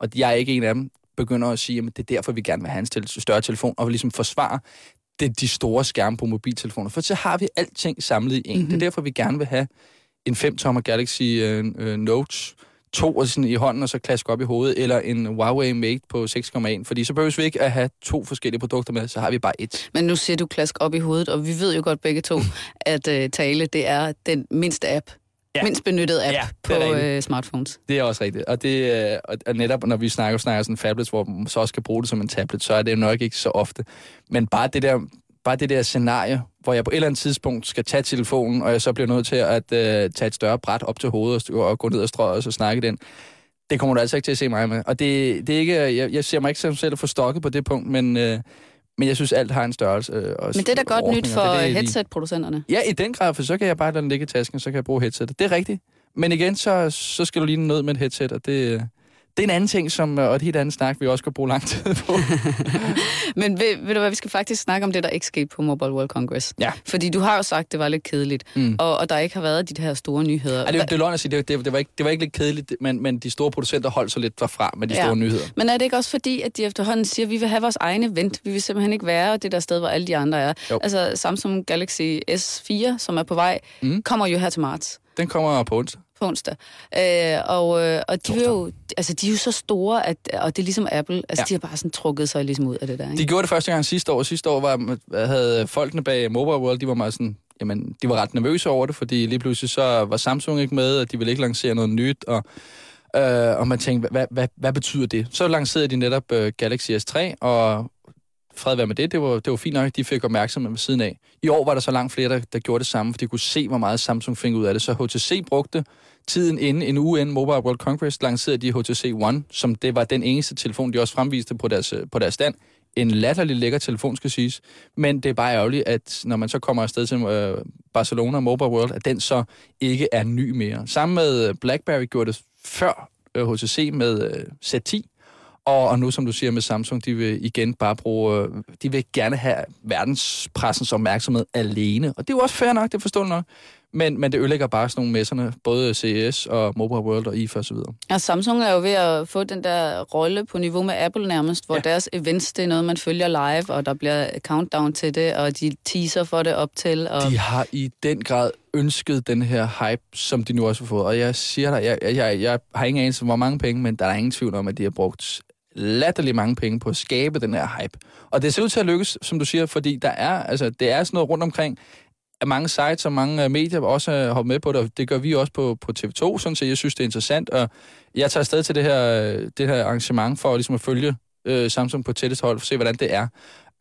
og jeg er ikke en af dem, begynder at sige, at det er derfor, vi gerne vil have en større telefon, og vil ligesom forsvare de store skærme på mobiltelefoner. For så har vi alting samlet i en. Mm-hmm. Det er derfor, vi gerne vil have en 5-tommer Galaxy Note 2 sådan i hånden, og så klaske op i hovedet, eller en Huawei Mate på 6,1. Fordi så behøver vi ikke at have 2 forskellige produkter med, så har vi bare et. Men nu siger du klask op i hovedet, og vi ved jo godt begge to, at Tale, det er den mindste app. Ja. Mindst benyttede app på smartphones. Det er også rigtigt. Og det og netop, når vi snakker sådan tablets, hvor man så også kan bruge det som en tablet, så er det nok ikke så ofte. Men bare det der scenarie, hvor jeg på et eller andet tidspunkt skal tage telefonen, og jeg så bliver nødt til at tage et større bræt op til hovedet og gå ned og strøge og så snakke den. Det kommer du altså ikke til at se mig med. Og det er ikke, jeg ser mig ikke selv at få stokket på det punkt, men jeg synes, alt har en størrelse. Men det er da godt nyt for headset-producenterne. Ja, i den grad, for så kan jeg bare lade den ligge i tasken, så kan jeg bruge headsetet. Det er rigtigt. Men igen, så skal du lige ned med et headset, og det er en anden ting, og et helt andet snak, vi også kan bruge lang tid på. Men ved du hvad, vi skal faktisk snakke om det, der ikke skete på Mobile World Congress. Ja. Fordi du har jo sagt, det var lidt kedeligt, og der ikke har været de her store nyheder. Ja, det er løgn at sige, det var ikke lidt kedeligt, men de store producenter holdt så lidt derfra med de store nyheder. Men er det ikke også fordi, at de efterhånden siger, at vi vil have vores egne event, vi vil simpelthen ikke være det der sted, hvor alle de andre er. Jo. Altså Samsung Galaxy S4, som er på vej, kommer jo her til marts. Den kommer på onsdag. Og de er jo, altså de er jo så store, og det er ligesom Apple, altså de har bare sådan trukket sig ligesom ud af det der, ikke? De gjorde det første gang sidste år. Sidste år havde folkene bag Mobile World, de var meget sådan, jamen, de var ret nervøse over det, fordi lige pludselig så var Samsung ikke med, og de ville ikke lancere noget nyt, og man tænkte, hvad betyder det? Så lancerede de netop Galaxy S3, og fred være med det var fint nok, de fik opmærksomhed ved siden af. I år var der så langt flere, der gjorde det samme, for de kunne se, hvor meget Samsung fik ud af det. Så HTC brugte tiden inden en uge inden Mobile World Congress, lancerede de HTC One, som det var den eneste telefon, de også fremviste på deres stand. En latterlig lækker telefon, skal siges. Men det er bare ærgerligt, at når man så kommer afsted til Barcelona Mobile World, at den så ikke er ny mere. Sammen med BlackBerry gjorde det før HTC med Z10, og nu, som du siger med Samsung, de vil igen bare de vil gerne have verdenspressens opmærksomhed alene. Og det er jo også fair nok, det forstår nok. Men det ødelægger bare sådan nogle messerne, både CES og Mobile World og IFA og så videre. Ja, Samsung er jo ved at få den der rolle på niveau med Apple nærmest, hvor deres events, det er noget, man følger live, og der bliver countdown til det, og de teaser for det op til. Og de har i den grad ønsket den her hype, som de nu også har fået. Og jeg siger dig, jeg har ingen anelse hvor mange penge, men der er ingen tvivl om, at de har brugt latterlig mange penge på at skabe den her hype. Og det ser ud til at lykkes, som du siger, fordi det er sådan noget rundt omkring, at mange sites og mange medier også har hoppet med på det, og det gør vi også på TV2, sådan så jeg synes, det er interessant, og jeg tager afsted til det her arrangement for ligesom at følge Samsung på tættest hold, for at se, hvordan det er.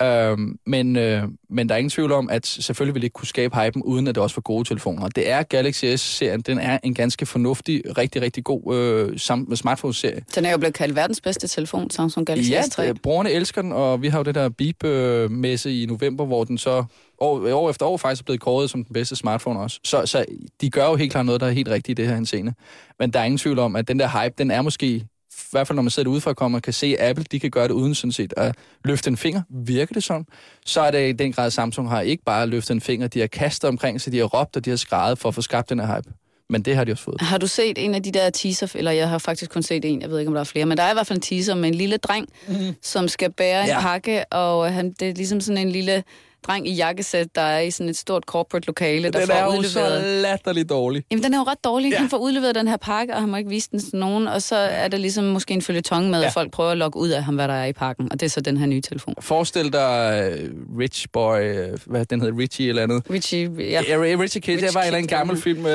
Men der er ingen tvivl om, at selvfølgelig vil det ikke kunne skabe hypen, uden at det også var gode telefoner. Det er Galaxy S-serien, den er en ganske fornuftig, rigtig, rigtig god smartphone-serie. Den er jo blevet kaldt verdens bedste telefon, Samsung Galaxy S3. Ja, brugerne elsker den, og vi har jo det der Beep-messe i november, hvor den så år efter år faktisk er blevet kåret som den bedste smartphone også. Så de gør jo helt klart noget, der er helt rigtigt i det her henseende. Men der er ingen tvivl om, at den der hype, den er måske, i hvert fald når man sidder udefra kommer og kan se, at Apple, de kan gøre det uden sådan set at løfte en finger. Virker det sådan? Så er det i den grad, Samsung har ikke bare løftet en finger, de har kastet omkring sig, de har råbt, og de har skreget for at få skabt den her hype. Men det har de også fået. Har du set en af de der teaser, eller jeg har faktisk kun set en, jeg ved ikke, om der er flere, men der er i hvert fald en teaser med en lille dreng, som skal bære en pakke, og det er ligesom sådan en lille dreng i jakkesæt, der er i sådan et stort corporate lokale, der får udleveret. Den er jo så latterligt dårlig. Jamen, den er jo ret dårlig. Ja. Han får udleveret den her pakke, og han må ikke vise den til nogen, og så er der ligesom måske en føljeton med, at folk prøver at logge ud af ham, hvad der er i pakken, og det er så den her nye telefon. Forestil dig Rich Boy, hvad den hedder, Richie eller andet. Richie Kid, det var en eller anden gammel film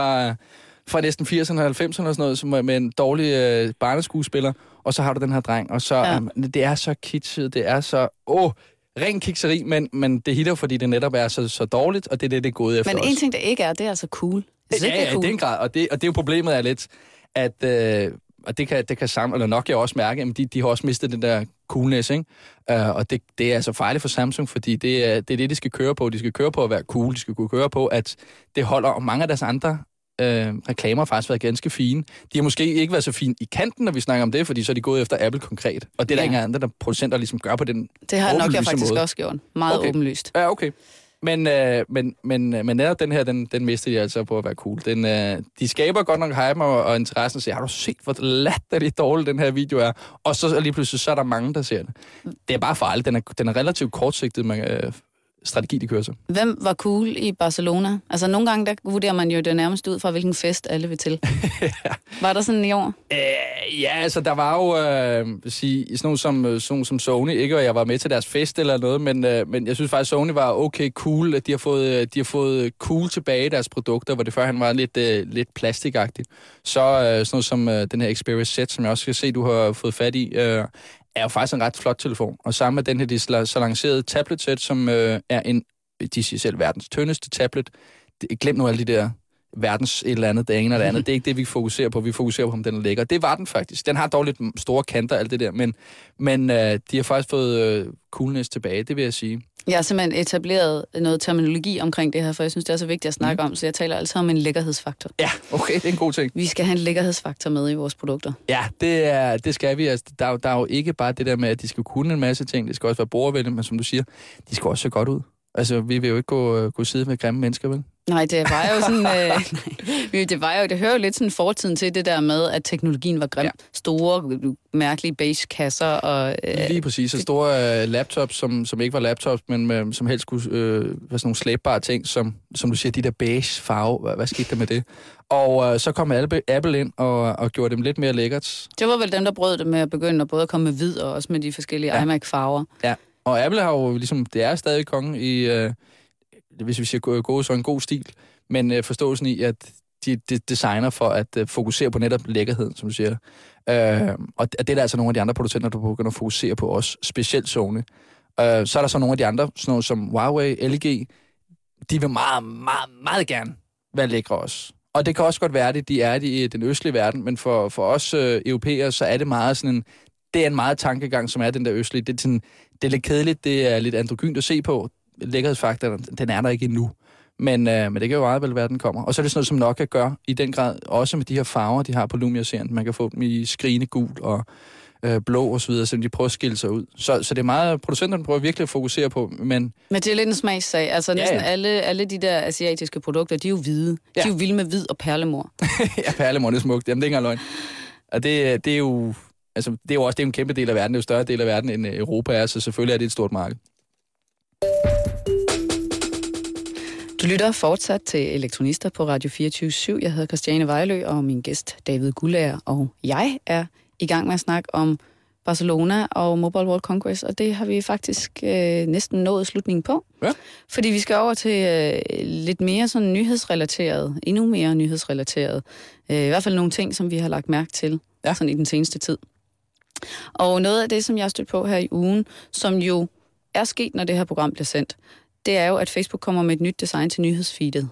fra næsten 80'erne og 90'erne og sådan noget, som med en dårlig barneskuespiller, og så har du den her dreng, og så det er så kitschet, det er så ren kikseri, men det hitter, fordi det netop er så dårligt, og det er det gode efter. Men en ting, der ikke er, det er altså cool. Ja, cool. I den grad, og det er jo problemet er lidt, at og det kan sammen, eller nok jeg også mærke, at de har også mistet den der coolness, ikke? Og det er altså farligt for Samsung, fordi det er det, de skal køre på. De skal køre på at være cool, de skal kunne køre på, at det holder, og mange af deres andre reklamer har faktisk været ganske fine. De har måske ikke været så fine i kanten, når vi snakker om det, fordi så er de gået efter Apple konkret. Og det er der ingen andre, der producenter ligesom gør på den det har nok jeg faktisk måde. også gjort. Meget åbenlyst. Ja, okay. Men netop den her, den mister de altså på at være cool. De skaber godt nok hype og interessen og siger, har du set, hvor latterligt dårlig den her video er? Og så lige pludselig, så er der mange, der ser det. Det er bare farligt. Den er relativt kortsigtet strategi, de kører sig. Hvem var cool i Barcelona? Altså nogle gange, der vurderer man jo det nærmest ud fra, hvilken fest alle vil til. Var der sådan i år? Ja, altså der var jo sådan nogle som Sony, ikke, og jeg var med til deres fest eller noget, men jeg synes faktisk, Sony var okay cool, at de har fået cool tilbage i deres produkter, hvor det før han var lidt plastikagtigt. Så sådan noget som den her Xperia Z, som jeg også kan se, du har fået fat i, er jo faktisk en ret flot telefon. Og sammen med den her, de så lancerede tablet-set, som er de siger selv, verdens tyndeste tablet. Glem nu alle de der verdens et eller andet, det ene og det andet. Det er ikke det, vi fokuserer på. Vi fokuserer på, om den er lækker. Det var den faktisk. Den har dog lidt store kanter, alt det der, men de har faktisk fået coolness tilbage, det vil jeg sige. Jeg har simpelthen etableret noget terminologi omkring det her, for jeg synes, det er så vigtigt at snakke om, så jeg taler altid om en lækkerhedsfaktor. Ja, okay, det er en god ting. Vi skal have en lækkerhedsfaktor med i vores produkter. Ja, det skal vi. Altså, der er jo ikke bare det der med, at de skal kunne en masse ting, det skal også være brugervenlige, men som du siger, de skal også se godt ud. Altså, vi vil jo ikke gå side med grimme mennesker, vel? Nej, det var jo sådan... det hører jo lidt sådan fortiden til det der med, at teknologien var grim. Ja. Store, mærkelige beige-kasser og... Lige præcis, og store laptops, som ikke var laptops, men som helst skulle være sådan nogle slæbbare ting, som du siger, de der beige farve. Hvad skete der med det? Og så kom Apple ind og gjorde dem lidt mere lækkert. Det var vel dem, der brød det med at begynde at både komme med hvid og også med de forskellige iMac-farver. Ja, og Apple har jo ligesom... Det er stadig kongen i... hvis vi siger gå så en god stil, men forståelsen i, at de designer for at fokusere på netop lækkerheden, som du siger. Og det er der altså nogle af de andre producenter, der begynder at fokusere på os, specielt Sony. Så er der så nogle af de andre, sådan noget som Huawei, LG, de vil meget, meget, meget gerne være lækre også. Og det kan også godt være det, de er i den østlige verden, men for os europæere, så er det meget sådan det er en meget tankegang, som er den der østlige. Det er lidt kedeligt, det er lidt androgynt at se på. Lækkerhedsfaktoren, den er der ikke endnu. Men det kan jo meget vel være, den kommer. Og så er det sådan noget, som Nokia gør i den grad, også med de her farver, de har på Lumia-serien. Man kan få dem i skrigende gul og blå og så videre, så de prøver at skille sig ud. Så det er meget, producenterne prøver virkelig at fokusere på, men det er lidt en smagssag. Altså næsten alle de der asiatiske produkter, de er jo hvide. Ja. De er jo vilde med hvid og perlemor. Ja, perlemor, det er smukt. Jamen, det er ikke engang løgn. Og det er jo... Altså, det er jo også en kæmpe del af verden. Det er jo større del af verden, end Europa er, så selvfølgelig er det et stort marked. Du lytter fortsat til Elektronister på Radio 24/7. Jeg hedder Christiane Vejlø, og min gæst David Guldager og jeg er i gang med at snakke om Barcelona og Mobile World Congress, og det har vi faktisk næsten nået slutningen på. Ja. Fordi vi skal over til lidt mere sådan nyhedsrelateret, endnu mere nyhedsrelateret. I hvert fald nogle ting, som vi har lagt mærke til sådan i den seneste tid. Og noget af det, som jeg har stødt på her i ugen, som jo er sket, når det her program bliver sendt, det er jo, at Facebook kommer med et nyt design til nyhedsfeedet.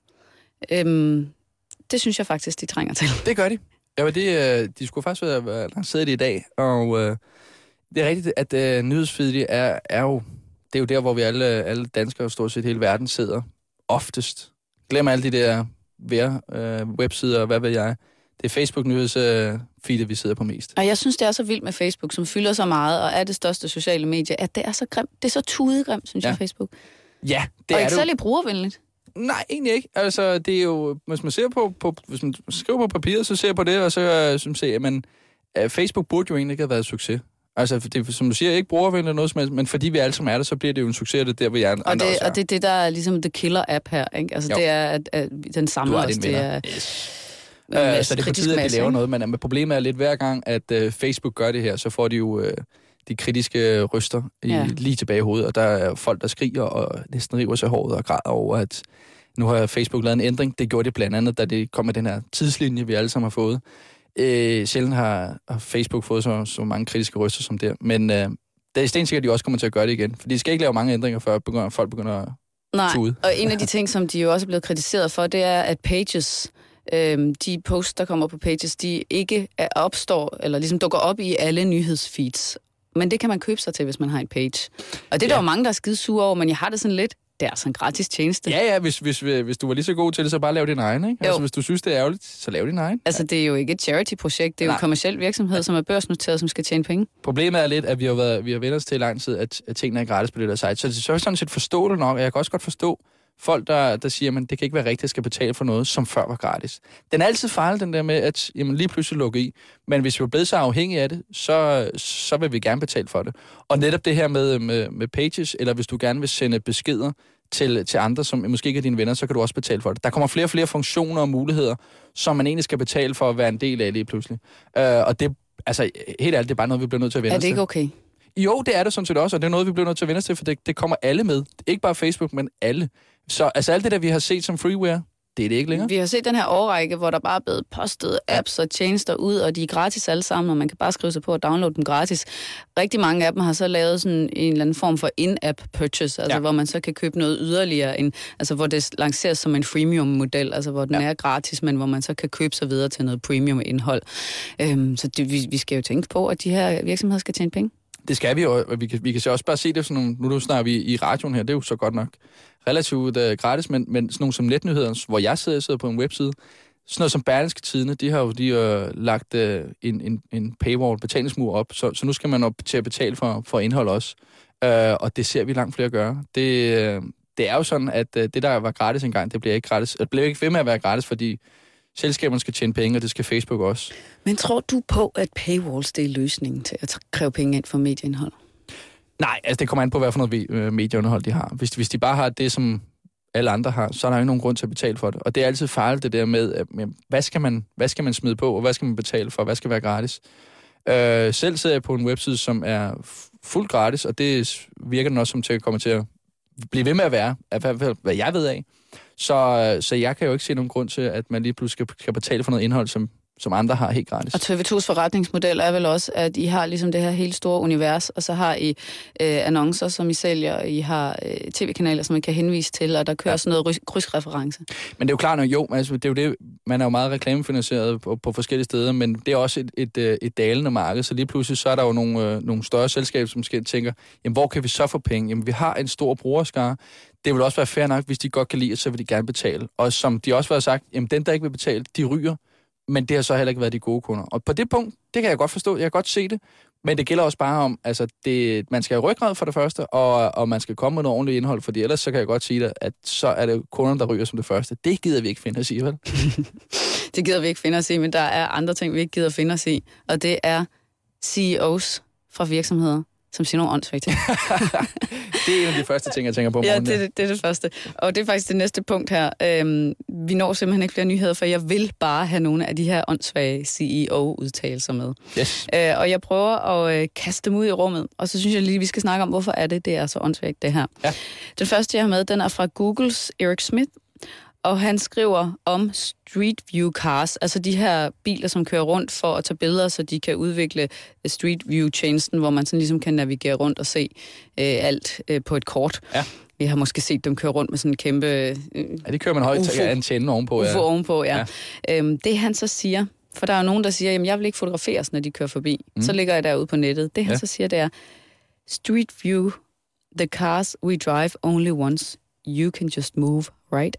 Det synes jeg faktisk, de trænger til. Det gør de. Ja, de skulle faktisk være lanceret i dag, og det er rigtigt, at nyhedsfeedet er jo, det er jo der, hvor vi alle danskere, stort set hele verden, sidder oftest. Glem alle de der websider og hvad ved jeg. Det er Facebook-nyhedsfeedet, vi sidder på mest. Og jeg synes, det er så vildt med Facebook, som fylder så meget, og er det største sociale medie, at det er så grimt. Det er så tudegrimt, synes jeg, Facebook. Ja, det og er ikke særlig brugervenligt. Nej, egentlig ikke. Altså, det er jo, hvis man ser hvis man skriver på papiret, så ser jeg på det, og så synes jeg, men Facebook burde jo egentlig ikke have været en succes. Altså, det, som du siger, ikke brugervenligt eller noget som helst, men fordi vi alle sammen er det, så bliver det jo en succes, det der, hvor jeg andre også er. Og det er det, der er ligesom the killer-app her, ikke? Altså, det er, at den samler os. Det er... Så det er på tide, at de laver noget, men problemet er lidt hver gang, at Facebook gør det her, så får de jo de kritiske røster lige tilbage i hovedet, og der er folk, der skriger og næsten river sig håret og græder over, at nu har Facebook lavet en ændring. Det gjorde det blandt andet, da det kom med den her tidslinje, vi alle sammen har fået. Sjældent har Facebook fået så mange kritiske røster som det, men det er stensikkert, at de også kommer til at gøre det igen, for de skal ikke lave mange ændringer, før folk begynder at tude. Og en af de ting, som de jo også er blevet kritiseret for, det er, at Pages... de posts, der kommer på Pages, de ikke opstår, eller ligesom dukker op i alle nyhedsfeeds. Men det kan man købe sig til, hvis man har en page. Og det er der jo mange, der er skide sure over, men jeg har det sådan lidt, det er altså en gratis tjeneste. Ja, hvis du var lige så god til det, så bare lav din egen, ikke? Altså, hvis du synes, det er ærgerligt, så lav din egen. Altså, det er jo ikke et charity-projekt, det er jo en kommerciel virksomhed, som er børsnoteret, som skal tjene penge. Problemet er lidt, at vi har vendt os til i lang tid, at tingene er gratis på det der site. Så det er sådan set forstå det nok, og jeg kan også godt forstå folk, der siger, at det kan ikke være rigtigt, at jeg skal betale for noget, som før var gratis. Den er altid farlig, den der med, at lige pludselig lukke i. Men hvis vi er blevet så afhængige af det, så vil vi gerne betale for det. Og netop det her med pages, eller hvis du gerne vil sende beskeder til andre, som måske ikke er dine venner, så kan du også betale for det. Der kommer flere og flere funktioner og muligheder, som man egentlig skal betale for at være en del af lige pludselig. Og det, altså helt ærligt, det er bare noget, vi bliver nødt til at vende os til. Er det ikke okay? Jo, det er det sådan set også, og det er noget, vi bliver nødt til at vende os til, for det kommer alle med. Ikke bare Facebook, men alle. Så altså alt det der, vi har set som freeware, det er det ikke længere. Vi har set den her årrække, hvor der bare er blevet postet apps og tjenester ud, og de er gratis alle sammen, og man kan bare skrive sig på at downloade dem gratis. Rigtig mange af dem har så lavet sådan en eller anden form for in-app purchase, altså hvor man så kan købe noget yderligere, altså hvor det lanceres som en freemium-model, altså hvor den er gratis, men hvor man så kan købe sig videre til noget premium-indhold. Så vi skal jo tænke på, at de her virksomheder skal tjene penge. Det skal vi jo, og vi kan så også bare se det sådan nogle, nu snakker vi i radioen her, det er jo så godt nok relativt gratis, men sådan nogle som Netnyheder, hvor jeg sidder på en webside, sådan noget som Berlingske Tidende, de har lagt en paywall, betalingsmur op, så nu skal man op til at betale for indhold også, og det ser vi langt flere gøre. Det er jo sådan, at det der var gratis engang, det bliver ikke gratis, det bliver ikke ved med at være gratis, fordi selskaberne skal tjene penge, og det skal Facebook også. Men tror du på, at paywalls det er løsningen til at kræve penge ind for medieindhold? Nej, altså det kommer an på, hvad for noget medieindhold de har. Hvis de bare har det, som alle andre har, så er der ikke nogen grund til at betale for det. Og det er altid farligt det der med, at, hvad skal man smide på, og hvad skal man betale for, hvad skal være gratis. Selv sidder jeg på en webside, som er fuldt gratis, og det virker den også som til at komme til at blive ved med at være, i hvert fald hvad jeg ved af. Så jeg kan jo ikke se nogen grund til, at man lige pludselig skal betale for noget indhold, som andre har helt gratis. Og TV2's forretningsmodel er vel også, at I har ligesom det her helt store univers, og så har I annoncer, som I sælger, I har tv-kanaler, som man kan henvise til, og der kører sådan noget krydsreference. Men det er jo klart, altså, det er jo det, man er jo meget reklamefinansieret på forskellige steder, men det er også et dalende marked, så lige pludselig så er der jo nogle større selskaber, som måske tænker, jamen hvor kan vi så få penge? Jamen vi har en stor brugerskare. Det vil også være fair nok, hvis de godt kan lide, så vil de gerne betale. Og som de også har sagt, jamen den, der ikke vil betale, de ryger. Men det har så heller ikke været de gode kunder. Og på det punkt, det kan jeg godt forstå, jeg kan godt se det, men det gælder også bare om, altså man skal have ryggrad for det første, og man skal komme med noget ordentligt indhold, fordi ellers så kan jeg godt sige det, at så er det kunderne, der ryger som det første. Det gider vi ikke finde os i, vel? Det gider vi ikke finde os i, men der er andre ting, vi ikke gider finde os i, og det er CEOs fra virksomheder, som siger nogle åndssvagt ting. Det er en af de første ting, jeg tænker på. Ja, det er det første. Og det er faktisk det næste punkt her. Vi når simpelthen ikke flere nyheder, for jeg vil bare have nogle af de her åndssvage CEO-udtalelser med. Yes. Og jeg prøver at kaste dem ud i rummet, og så synes jeg lige, vi skal snakke om, hvorfor det er så åndssvagt, det her. Ja. Den første, jeg har med, den er fra Googles Eric Schmidt, og han skriver om Street View cars, altså de her biler, som kører rundt for at tage billeder, så de kan udvikle Street View-tjenesten, hvor man sådan ligesom kan navigere rundt og se alt på et kort. Ja. Vi har måske set dem køre rundt med sådan en kæmpe ja, det kører man højt antenne ovenpå. UFO ovenpå, ja. Det han så siger, for der er jo nogen, der siger, jamen jeg vil ikke fotograferes, når de kører forbi. Så ligger jeg derude på nettet. Det han så siger, det er, Street View, the cars we drive only once, you can just move, right?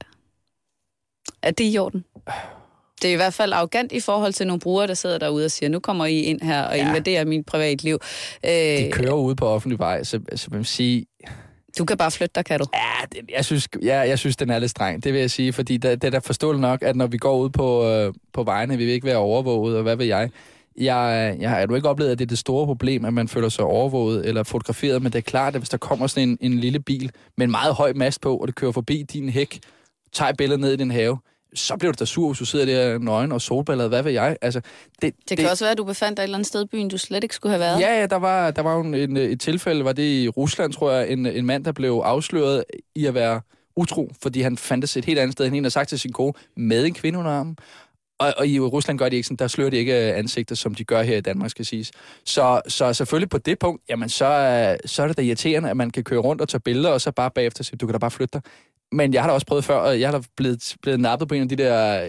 Er det i orden? Det er i hvert fald arrogant i forhold til nogle brugere, der sidder derude og siger, nu kommer I ind her og invaderer mit privatliv. De kører ude på offentlig vej, så man vil sige... Du kan bare flytte dig, kan du? Ja, jeg synes, den er lidt streng, det vil jeg sige, fordi det er da forståeligt nok, at når vi går ud på vejene, vi vil ikke være overvåget, og hvad vil jeg? Jeg har jo ikke oplevet, at det er det store problem, at man føler sig overvåget eller fotograferet, men det er klart, at hvis der kommer sådan en lille bil med en meget høj mast på, og det kører forbi din hæk, tager billedet ned i din have, så bliver du da sur, hvis du sidder der nøgen og solballer, hvad ved jeg? Altså, det kan også være, at du befandt dig et eller andet sted i byen, du slet ikke skulle have været. Ja, der var jo et tilfælde, var det i Rusland, tror jeg, en mand, der blev afsløret i at være utro, fordi han fandtes et helt andet sted, end en har sagt til sin kone, med en kvinde under armen. Og i Rusland gør de ikke sådan, der slører de ikke ansigter, som de gør her i Danmark, skal siges. Så selvfølgelig på det punkt, jamen så er det da irriterende, at man kan køre rundt og tage billeder, og så bare bagefter sige, du kan da bare flytte dig. Men jeg har da også prøvet før, og jeg har da blevet nappet på en af de der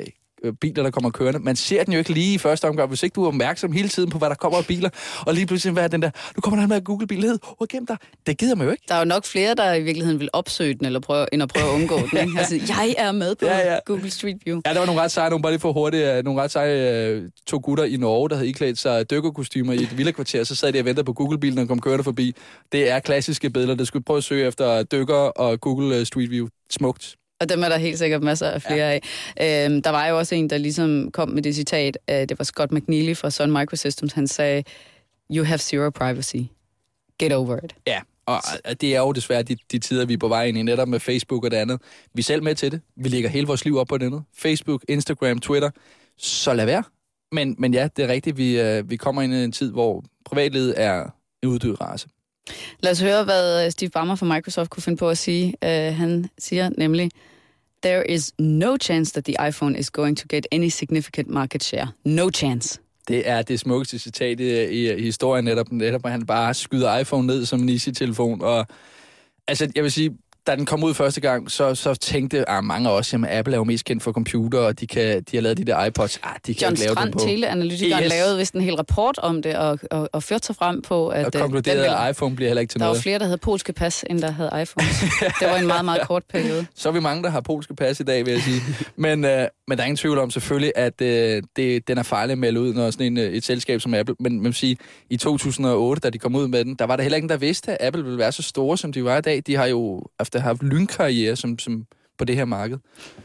biler, der kommer kørende. Man ser den jo ikke lige i første omgang, hvis ikke du er opmærksom hele tiden på, hvad der kommer af biler, og lige pludselig, hvad er den der, nu kommer der med Google-bil, gem dig. Det gider man jo ikke. Der er jo nok flere, der i virkeligheden vil opsøge den, end at prøve at undgå den, ikke? Altså, jeg er med på Google Street View. Ja, der var nogle ret seje, bare lige for hurtigt, nogle ret seje to gutter i Norge, der havde iklædt sig dykkerkostymer i et villakvarter, så sad de og ventede på Google-bilen, og kom kørende forbi. Det er klassiske billeder, der skulle prøve at søge efter dykker og Google Street View. Smukt. Og dem er der helt sikkert masser af flere af. Der var jo også en, der ligesom kom med det citat, det var Scott McNeely fra Sun Microsystems, han sagde, "You have zero privacy. Get over it." Ja, og det er jo desværre de tider, vi er på vej ind i, netop med Facebook og det andet. Vi er selv med til det. Vi lægger hele vores liv op på det andet. Facebook, Instagram, Twitter. Så lad være. Men ja, det er rigtigt. Vi kommer ind i en tid, hvor privatlivet er en uddød race. Lad os høre, hvad Steve Ballmer fra Microsoft kunne finde på at sige. Han siger nemlig, "There is no chance that the iPhone is going to get any significant market share. No chance." Det er det smukkeste citat i historien, netop hvor han bare skyder iPhone ned som en easy-telefon. Og altså, jeg vil sige, da den kom ud første gang, så tænkte mange af os, at Apple er jo mest kendt for computer, og de har lavet de der iPods. De kan John ikke lave dem på. Teleanalytikeren lavede vist en hel rapport om det, og førte sig frem på, at... Og konkluderede, at iPhone bliver heller ikke til noget. Der var flere, der havde polske pas, end der havde iPhones. Det var en meget, meget kort periode. Så er vi mange, der har polske pas i dag, vil jeg sige. Men der er ingen tvivl om selvfølgelig, at den er fejl at melde ud, når sådan et selskab som Apple... Men man vil sige, i 2008, da de kom ud med den, der var der heller ingen, der vidste, at Apple ville være så store, som de var i dag. De har jo haft lynkarriere som på det her marked.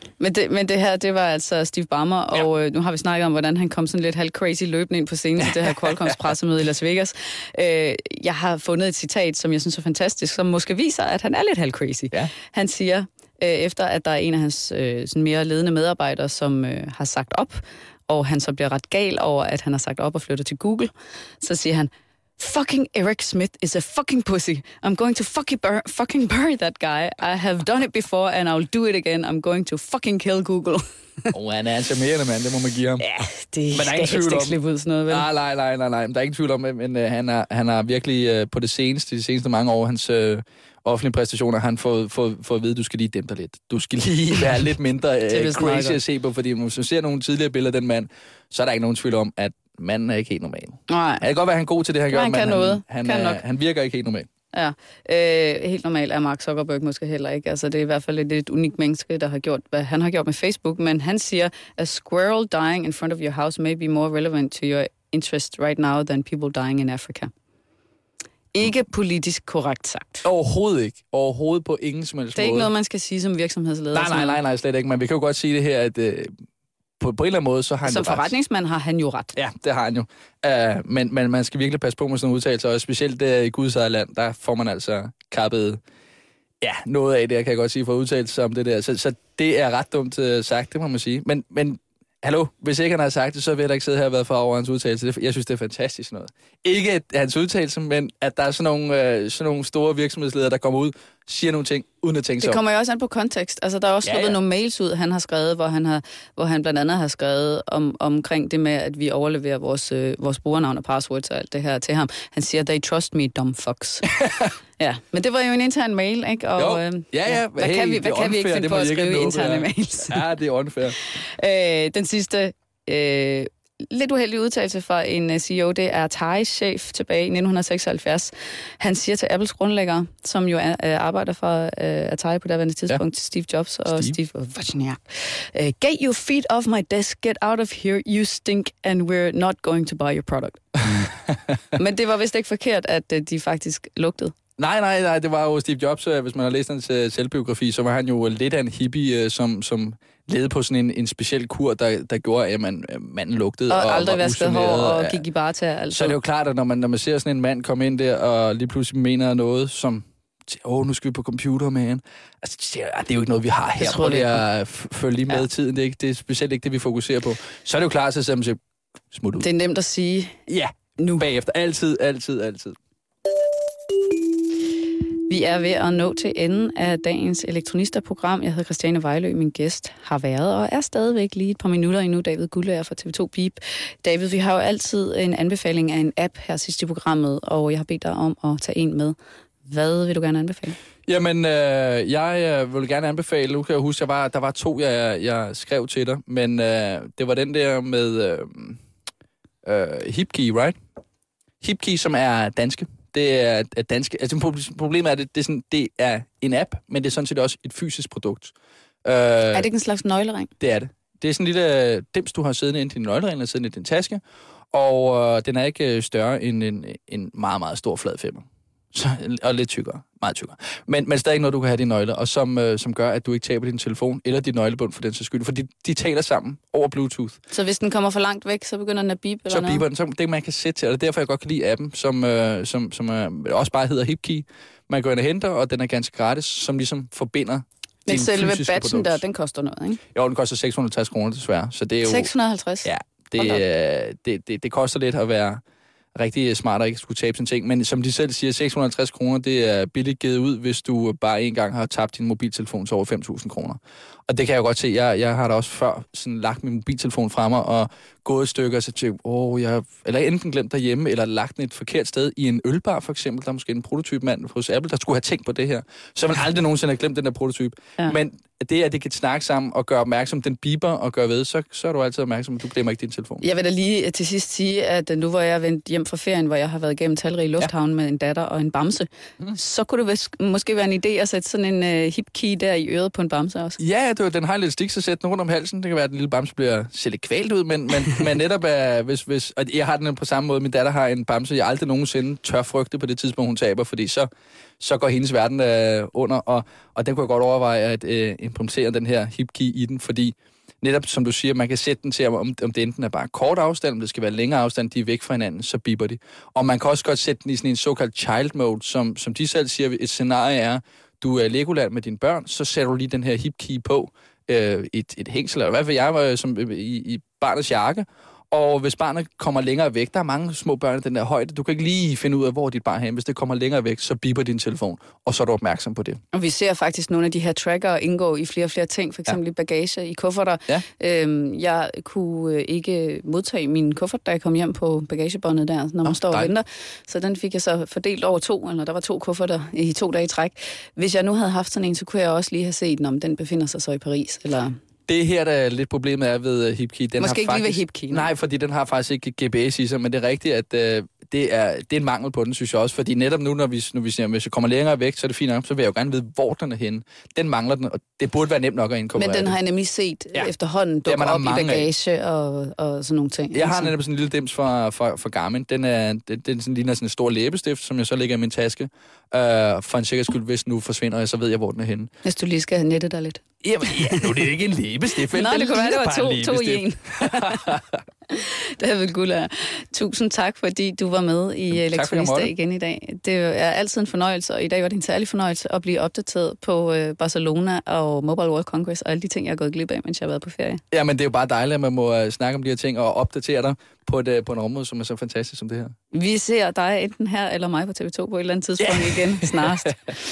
Men det her, det var altså Steve Ballmer, og nu har vi snakket om, hvordan han kom sådan lidt halv crazy løbende ind på scenen til det her Qualcomms pressemøde i Las Vegas. Jeg har fundet et citat, som jeg synes er fantastisk, som måske viser, at han er lidt halv crazy. Ja. Han siger, efter at der er en af hans sådan mere ledende medarbejdere, som har sagt op, og han så bliver ret gal over, at han har sagt op og flytter til Google, så siger han, "Fucking Eric Smith is a fucking pussy. I'm going to fucking bury that guy. I have done it before, and I'll do it again. I'm going to fucking kill Google." Han er en charmerende mand, det må man give ham. Ja, det skal helst ikke slippe ud sådan noget, vel? Nej. Der er ingen tvivl om, men han har virkelig på de seneste mange år, hans offentlige præstationer, han får at vide, at du skal lige dæmpe dig lidt. Du skal lige være lidt mindre crazy at se på, fordi hvis man ser nogle tidligere billeder af den mand, så er der ikke nogen tvivl om, at manden er ikke helt normal. Nej. Det kan godt være, at han er god til det, han gør, men han virker ikke helt normal. Ja, helt normalt er Mark Zuckerberg måske heller ikke. Altså, det er i hvert fald et lidt unikt menneske, der har gjort, hvad han har gjort med Facebook, men han siger, "A squirrel dying in front of your house may be more relevant to your interest right now than people dying in Africa." Ikke politisk korrekt sagt. Overhovedet ikke. Overhovedet på ingen som helst måde. Det er ikke noget, man skal sige som virksomhedsleder. Nej, slet ikke. Men vi kan jo godt sige det her, at på en eller anden måde, så har han som forretningsmand har han jo ret. Ja, det har han jo. Men man skal virkelig passe på med sådan nogle udtalelser, og specielt i Guds eget land, der får man altså kappet noget af det, kan jeg godt sige, for udtalelser om det der. Så det er ret dumt sagt, det må man sige. Men hallo, hvis ikke han har sagt det, så vil jeg da ikke sidde her og være for over hans udtalelse. Jeg synes, det er fantastisk noget. Ikke hans udtalelse, men at der er sådan nogle store virksomhedsledere, der kommer ud, siger nogle ting, uden at tænke sig om. Det kommer jo også an på kontekst. Altså, der er også sluppet nogle mails ud, han har skrevet, hvor han blandt andet har skrevet omkring det med, at vi overleverer vores brugernavn og passwords og alt det her til ham. Han siger, "They trust me, dumb fucks." Ja, men det var jo en intern mail, ikke? Og, Hvad kan vi ikke finde på at skrive interne mails? Ja, det er unfair. Den sidste lidt uheldig udtalelse fra en CEO, det er Atari's chef tilbage i 1976. Han siger til Apples grundlægger, som jo arbejder for Atari på daværende tidspunkt, Steve Jobs og Steve Wozniak. "Get your feet off my desk, get out of here, you stink, and we're not going to buy your product." Men det var vist ikke forkert, at de faktisk lugtede. Nej, det var jo Steve Jobs. Hvis man har læst hans selvbiografi, så var han jo lidt af en hippie, som levede på sådan en speciel kur, der gjorde, at manden lugtede og aldrig vaskede hår og gik i barter. Altså. Så er det jo klart, at når man ser sådan en mand komme ind der og lige pludselig mener noget, som nu skal vi på computer med han. Altså, det er jo ikke noget, vi har her, hvor det er følge lige med tiden. Det er specielt ikke det, vi fokuserer på. Så er det jo klart, at så smut ud. Det er nemt at sige. Ja, nu. Bagefter. Altid. Vi er ved at nå til enden af dagens Elektronista-program. Jeg hedder Christiane Vejlø, min gæst har været og er stadigvæk lige et par minutter endnu. David Guldager fra TV2 Beep. David, vi har jo altid en anbefaling af en app her sidst i programmet, og jeg har bedt dig om at tage en med. Hvad vil du gerne anbefale? Jamen, jeg vil gerne anbefale, nu kan jeg huske, der var 2, jeg skrev til dig, men det var den der med HipKey, right? HipKey, som er danske. Det er danske. Altså, problemet er, at det er en app, men det er sådan set også et fysisk produkt. Er det ikke en slags nøglering? Det er det. Det er sådan en lille dims, du har siddende ind i din nøglering, eller siddende i din taske, og den er ikke større end en meget, meget stor flad femmer. Og lidt tykkere. Meget tykkere. Men stadig noget, du kan have dine nøgler, og som gør, at du ikke taber din telefon eller dit nøglebund for den sags skyld. For de taler sammen over Bluetooth. Så hvis den kommer for langt væk, så begynder den at bibe eller noget? Så biber den. Så det man kan sætte til, og det er derfor, jeg godt kan lide appen, som også bare hedder HipKey. Man går ind og henter, og den er ganske gratis, som ligesom forbinder. Men selve batchen der, den koster noget, ikke? Jo, den koster 650 kroner desværre. Så det er jo, 650? Ja, det koster lidt at være rigtig smart og ikke skulle tabe sin ting. Men som de selv siger, 650 kroner, det er billigt givet ud, hvis du bare en gang har tabt din mobiltelefon til over 5.000 kroner. Og det kan jeg godt se. Jeg har da også før sådan lagt min mobiltelefon fra mig og gået et stykke og så tænkt, eller enten glemt derhjemme, eller lagt den et forkert sted i en ølbar for eksempel. Der er måske en prototypmand hos Apple, der skulle have tænkt på det her. Så man aldrig nogensinde har glemt den der prototyp. Ja. Men det, at det kan snakke sammen og gøre opmærksom, den biber og gøre ved, så er du altid opmærksom, at du glemmer ikke din telefon. Jeg vil da lige til sidst sige, at nu hvor jeg er vendt hjem fra ferien, hvor jeg har været gennem talrige lufthavn med en datter og en bamse, så kunne det måske være en idé at sætte sådan en HipKey der i øret på en bamse også. Ja, den har en lille stik, så sæt den rundt om halsen. Det kan være, at den lille bamse ser lidt kvalt ud, men netop hvis og jeg har den på samme måde. Min datter har en bamse, jeg aldrig nogensinde tør frygte på det tidspunkt, hun taber, fordi så går hendes verden under, og den kunne jeg godt overveje at implementere den her HipKey i den, fordi netop som du siger, man kan sætte den til, om det enten er bare kort afstand, om det skal være længere afstand, de er væk fra hinanden, så biber de. Og man kan også godt sætte den i sådan en såkaldt child mode, som de selv siger, et scenarie er, du er Legoland med dine børn, så sætter du lige den her HipKey på, et hængsel, eller hvad for jeg var som i barnets jakke, og hvis barnet kommer længere væk, der er mange små børn i den der højde, du kan ikke lige finde ud af, hvor dit barn er. Hvis det kommer længere væk, så biber din telefon, og så er du opmærksom på det. Og vi ser faktisk nogle af de her tracker indgå i flere og flere ting, for eksempel i bagage, i kufferter. Ja. Jeg kunne ikke modtage min kuffert, da jeg kom hjem på bagagebåndet der, når man står og venter. Så den fik jeg så fordelt over 2, eller der var 2 kufferter i 2 dage i træk. Hvis jeg nu havde haft sådan en, så kunne jeg også lige have set, om den befinder sig så i Paris, eller... Det her, der er lidt problemet er ved HipKey. Den måske har ikke lige ved HipKey. Nej, fordi den har faktisk ikke GPS i sig, men det er rigtigt, at det er en mangel på den, synes jeg også. Fordi netop nu, når vi siger, hvis jeg kommer længere væk, så er det fint nok, så vil jeg jo gerne vide, hvor den er henne. Den mangler den, og det burde være nemt nok at inkorporere. Men den har jeg nemlig set efterhånden dukke op i bagage og sådan nogle ting. Jeg har netop sådan en lille dims fra Garmin. Den ligner sådan en stor læbestift, som jeg så lægger i min taske. For en sikkerheds skyld, hvis nu forsvinder, så ved jeg, hvor den er henne. Hvis du lige skal nette dig lidt. Jamen, nu er det ikke en læbestift. Nej, det kunne være, det var to i en. Det er vel guld. Tusind tak, fordi du var med i Elektronista igen i dag. Det er altid en fornøjelse, og i dag var det en særlig fornøjelse at blive opdateret på Barcelona og Mobile World Congress og alle de ting, jeg har gået glip af, mens jeg har været på ferie. Ja, men det er jo bare dejligt, at man må snakke om de her ting og opdatere dig på en område, som er så fantastisk som det her. Vi ser dig enten her eller mig på TV2 på et eller andet tidspunkt igen snarest.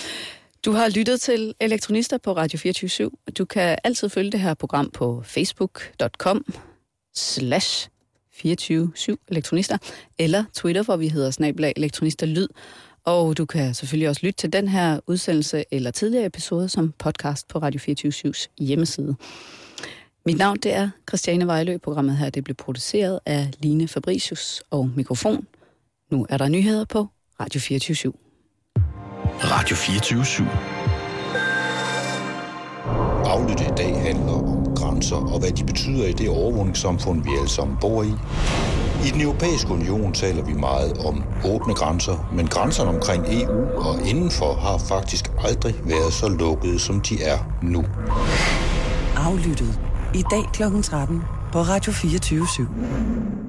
Du har lyttet til Elektronista på Radio 24/7. Du kan altid følge det her program på facebook.com/247elektronista eller Twitter, hvor vi hedder @elektronistalyd. Og du kan selvfølgelig også lytte til den her udsendelse eller tidligere episode som podcast på Radio 24/7's hjemmeside. Mit navn det er Christiane Vejlø. Programmet her det blev produceret af Line Fabricius og mikrofon. Nu er der nyheder på Radio 24/7. Radio 24/7. Aflyttet i dag handler om grænser og hvad de betyder i det overvågningssamfund, vi alle sammen bor i. I den europæiske union taler vi meget om åbne grænser, men grænserne omkring EU og indenfor har faktisk aldrig været så lukkede, som de er nu. Aflyttet i dag kl. 13 på Radio 24/7.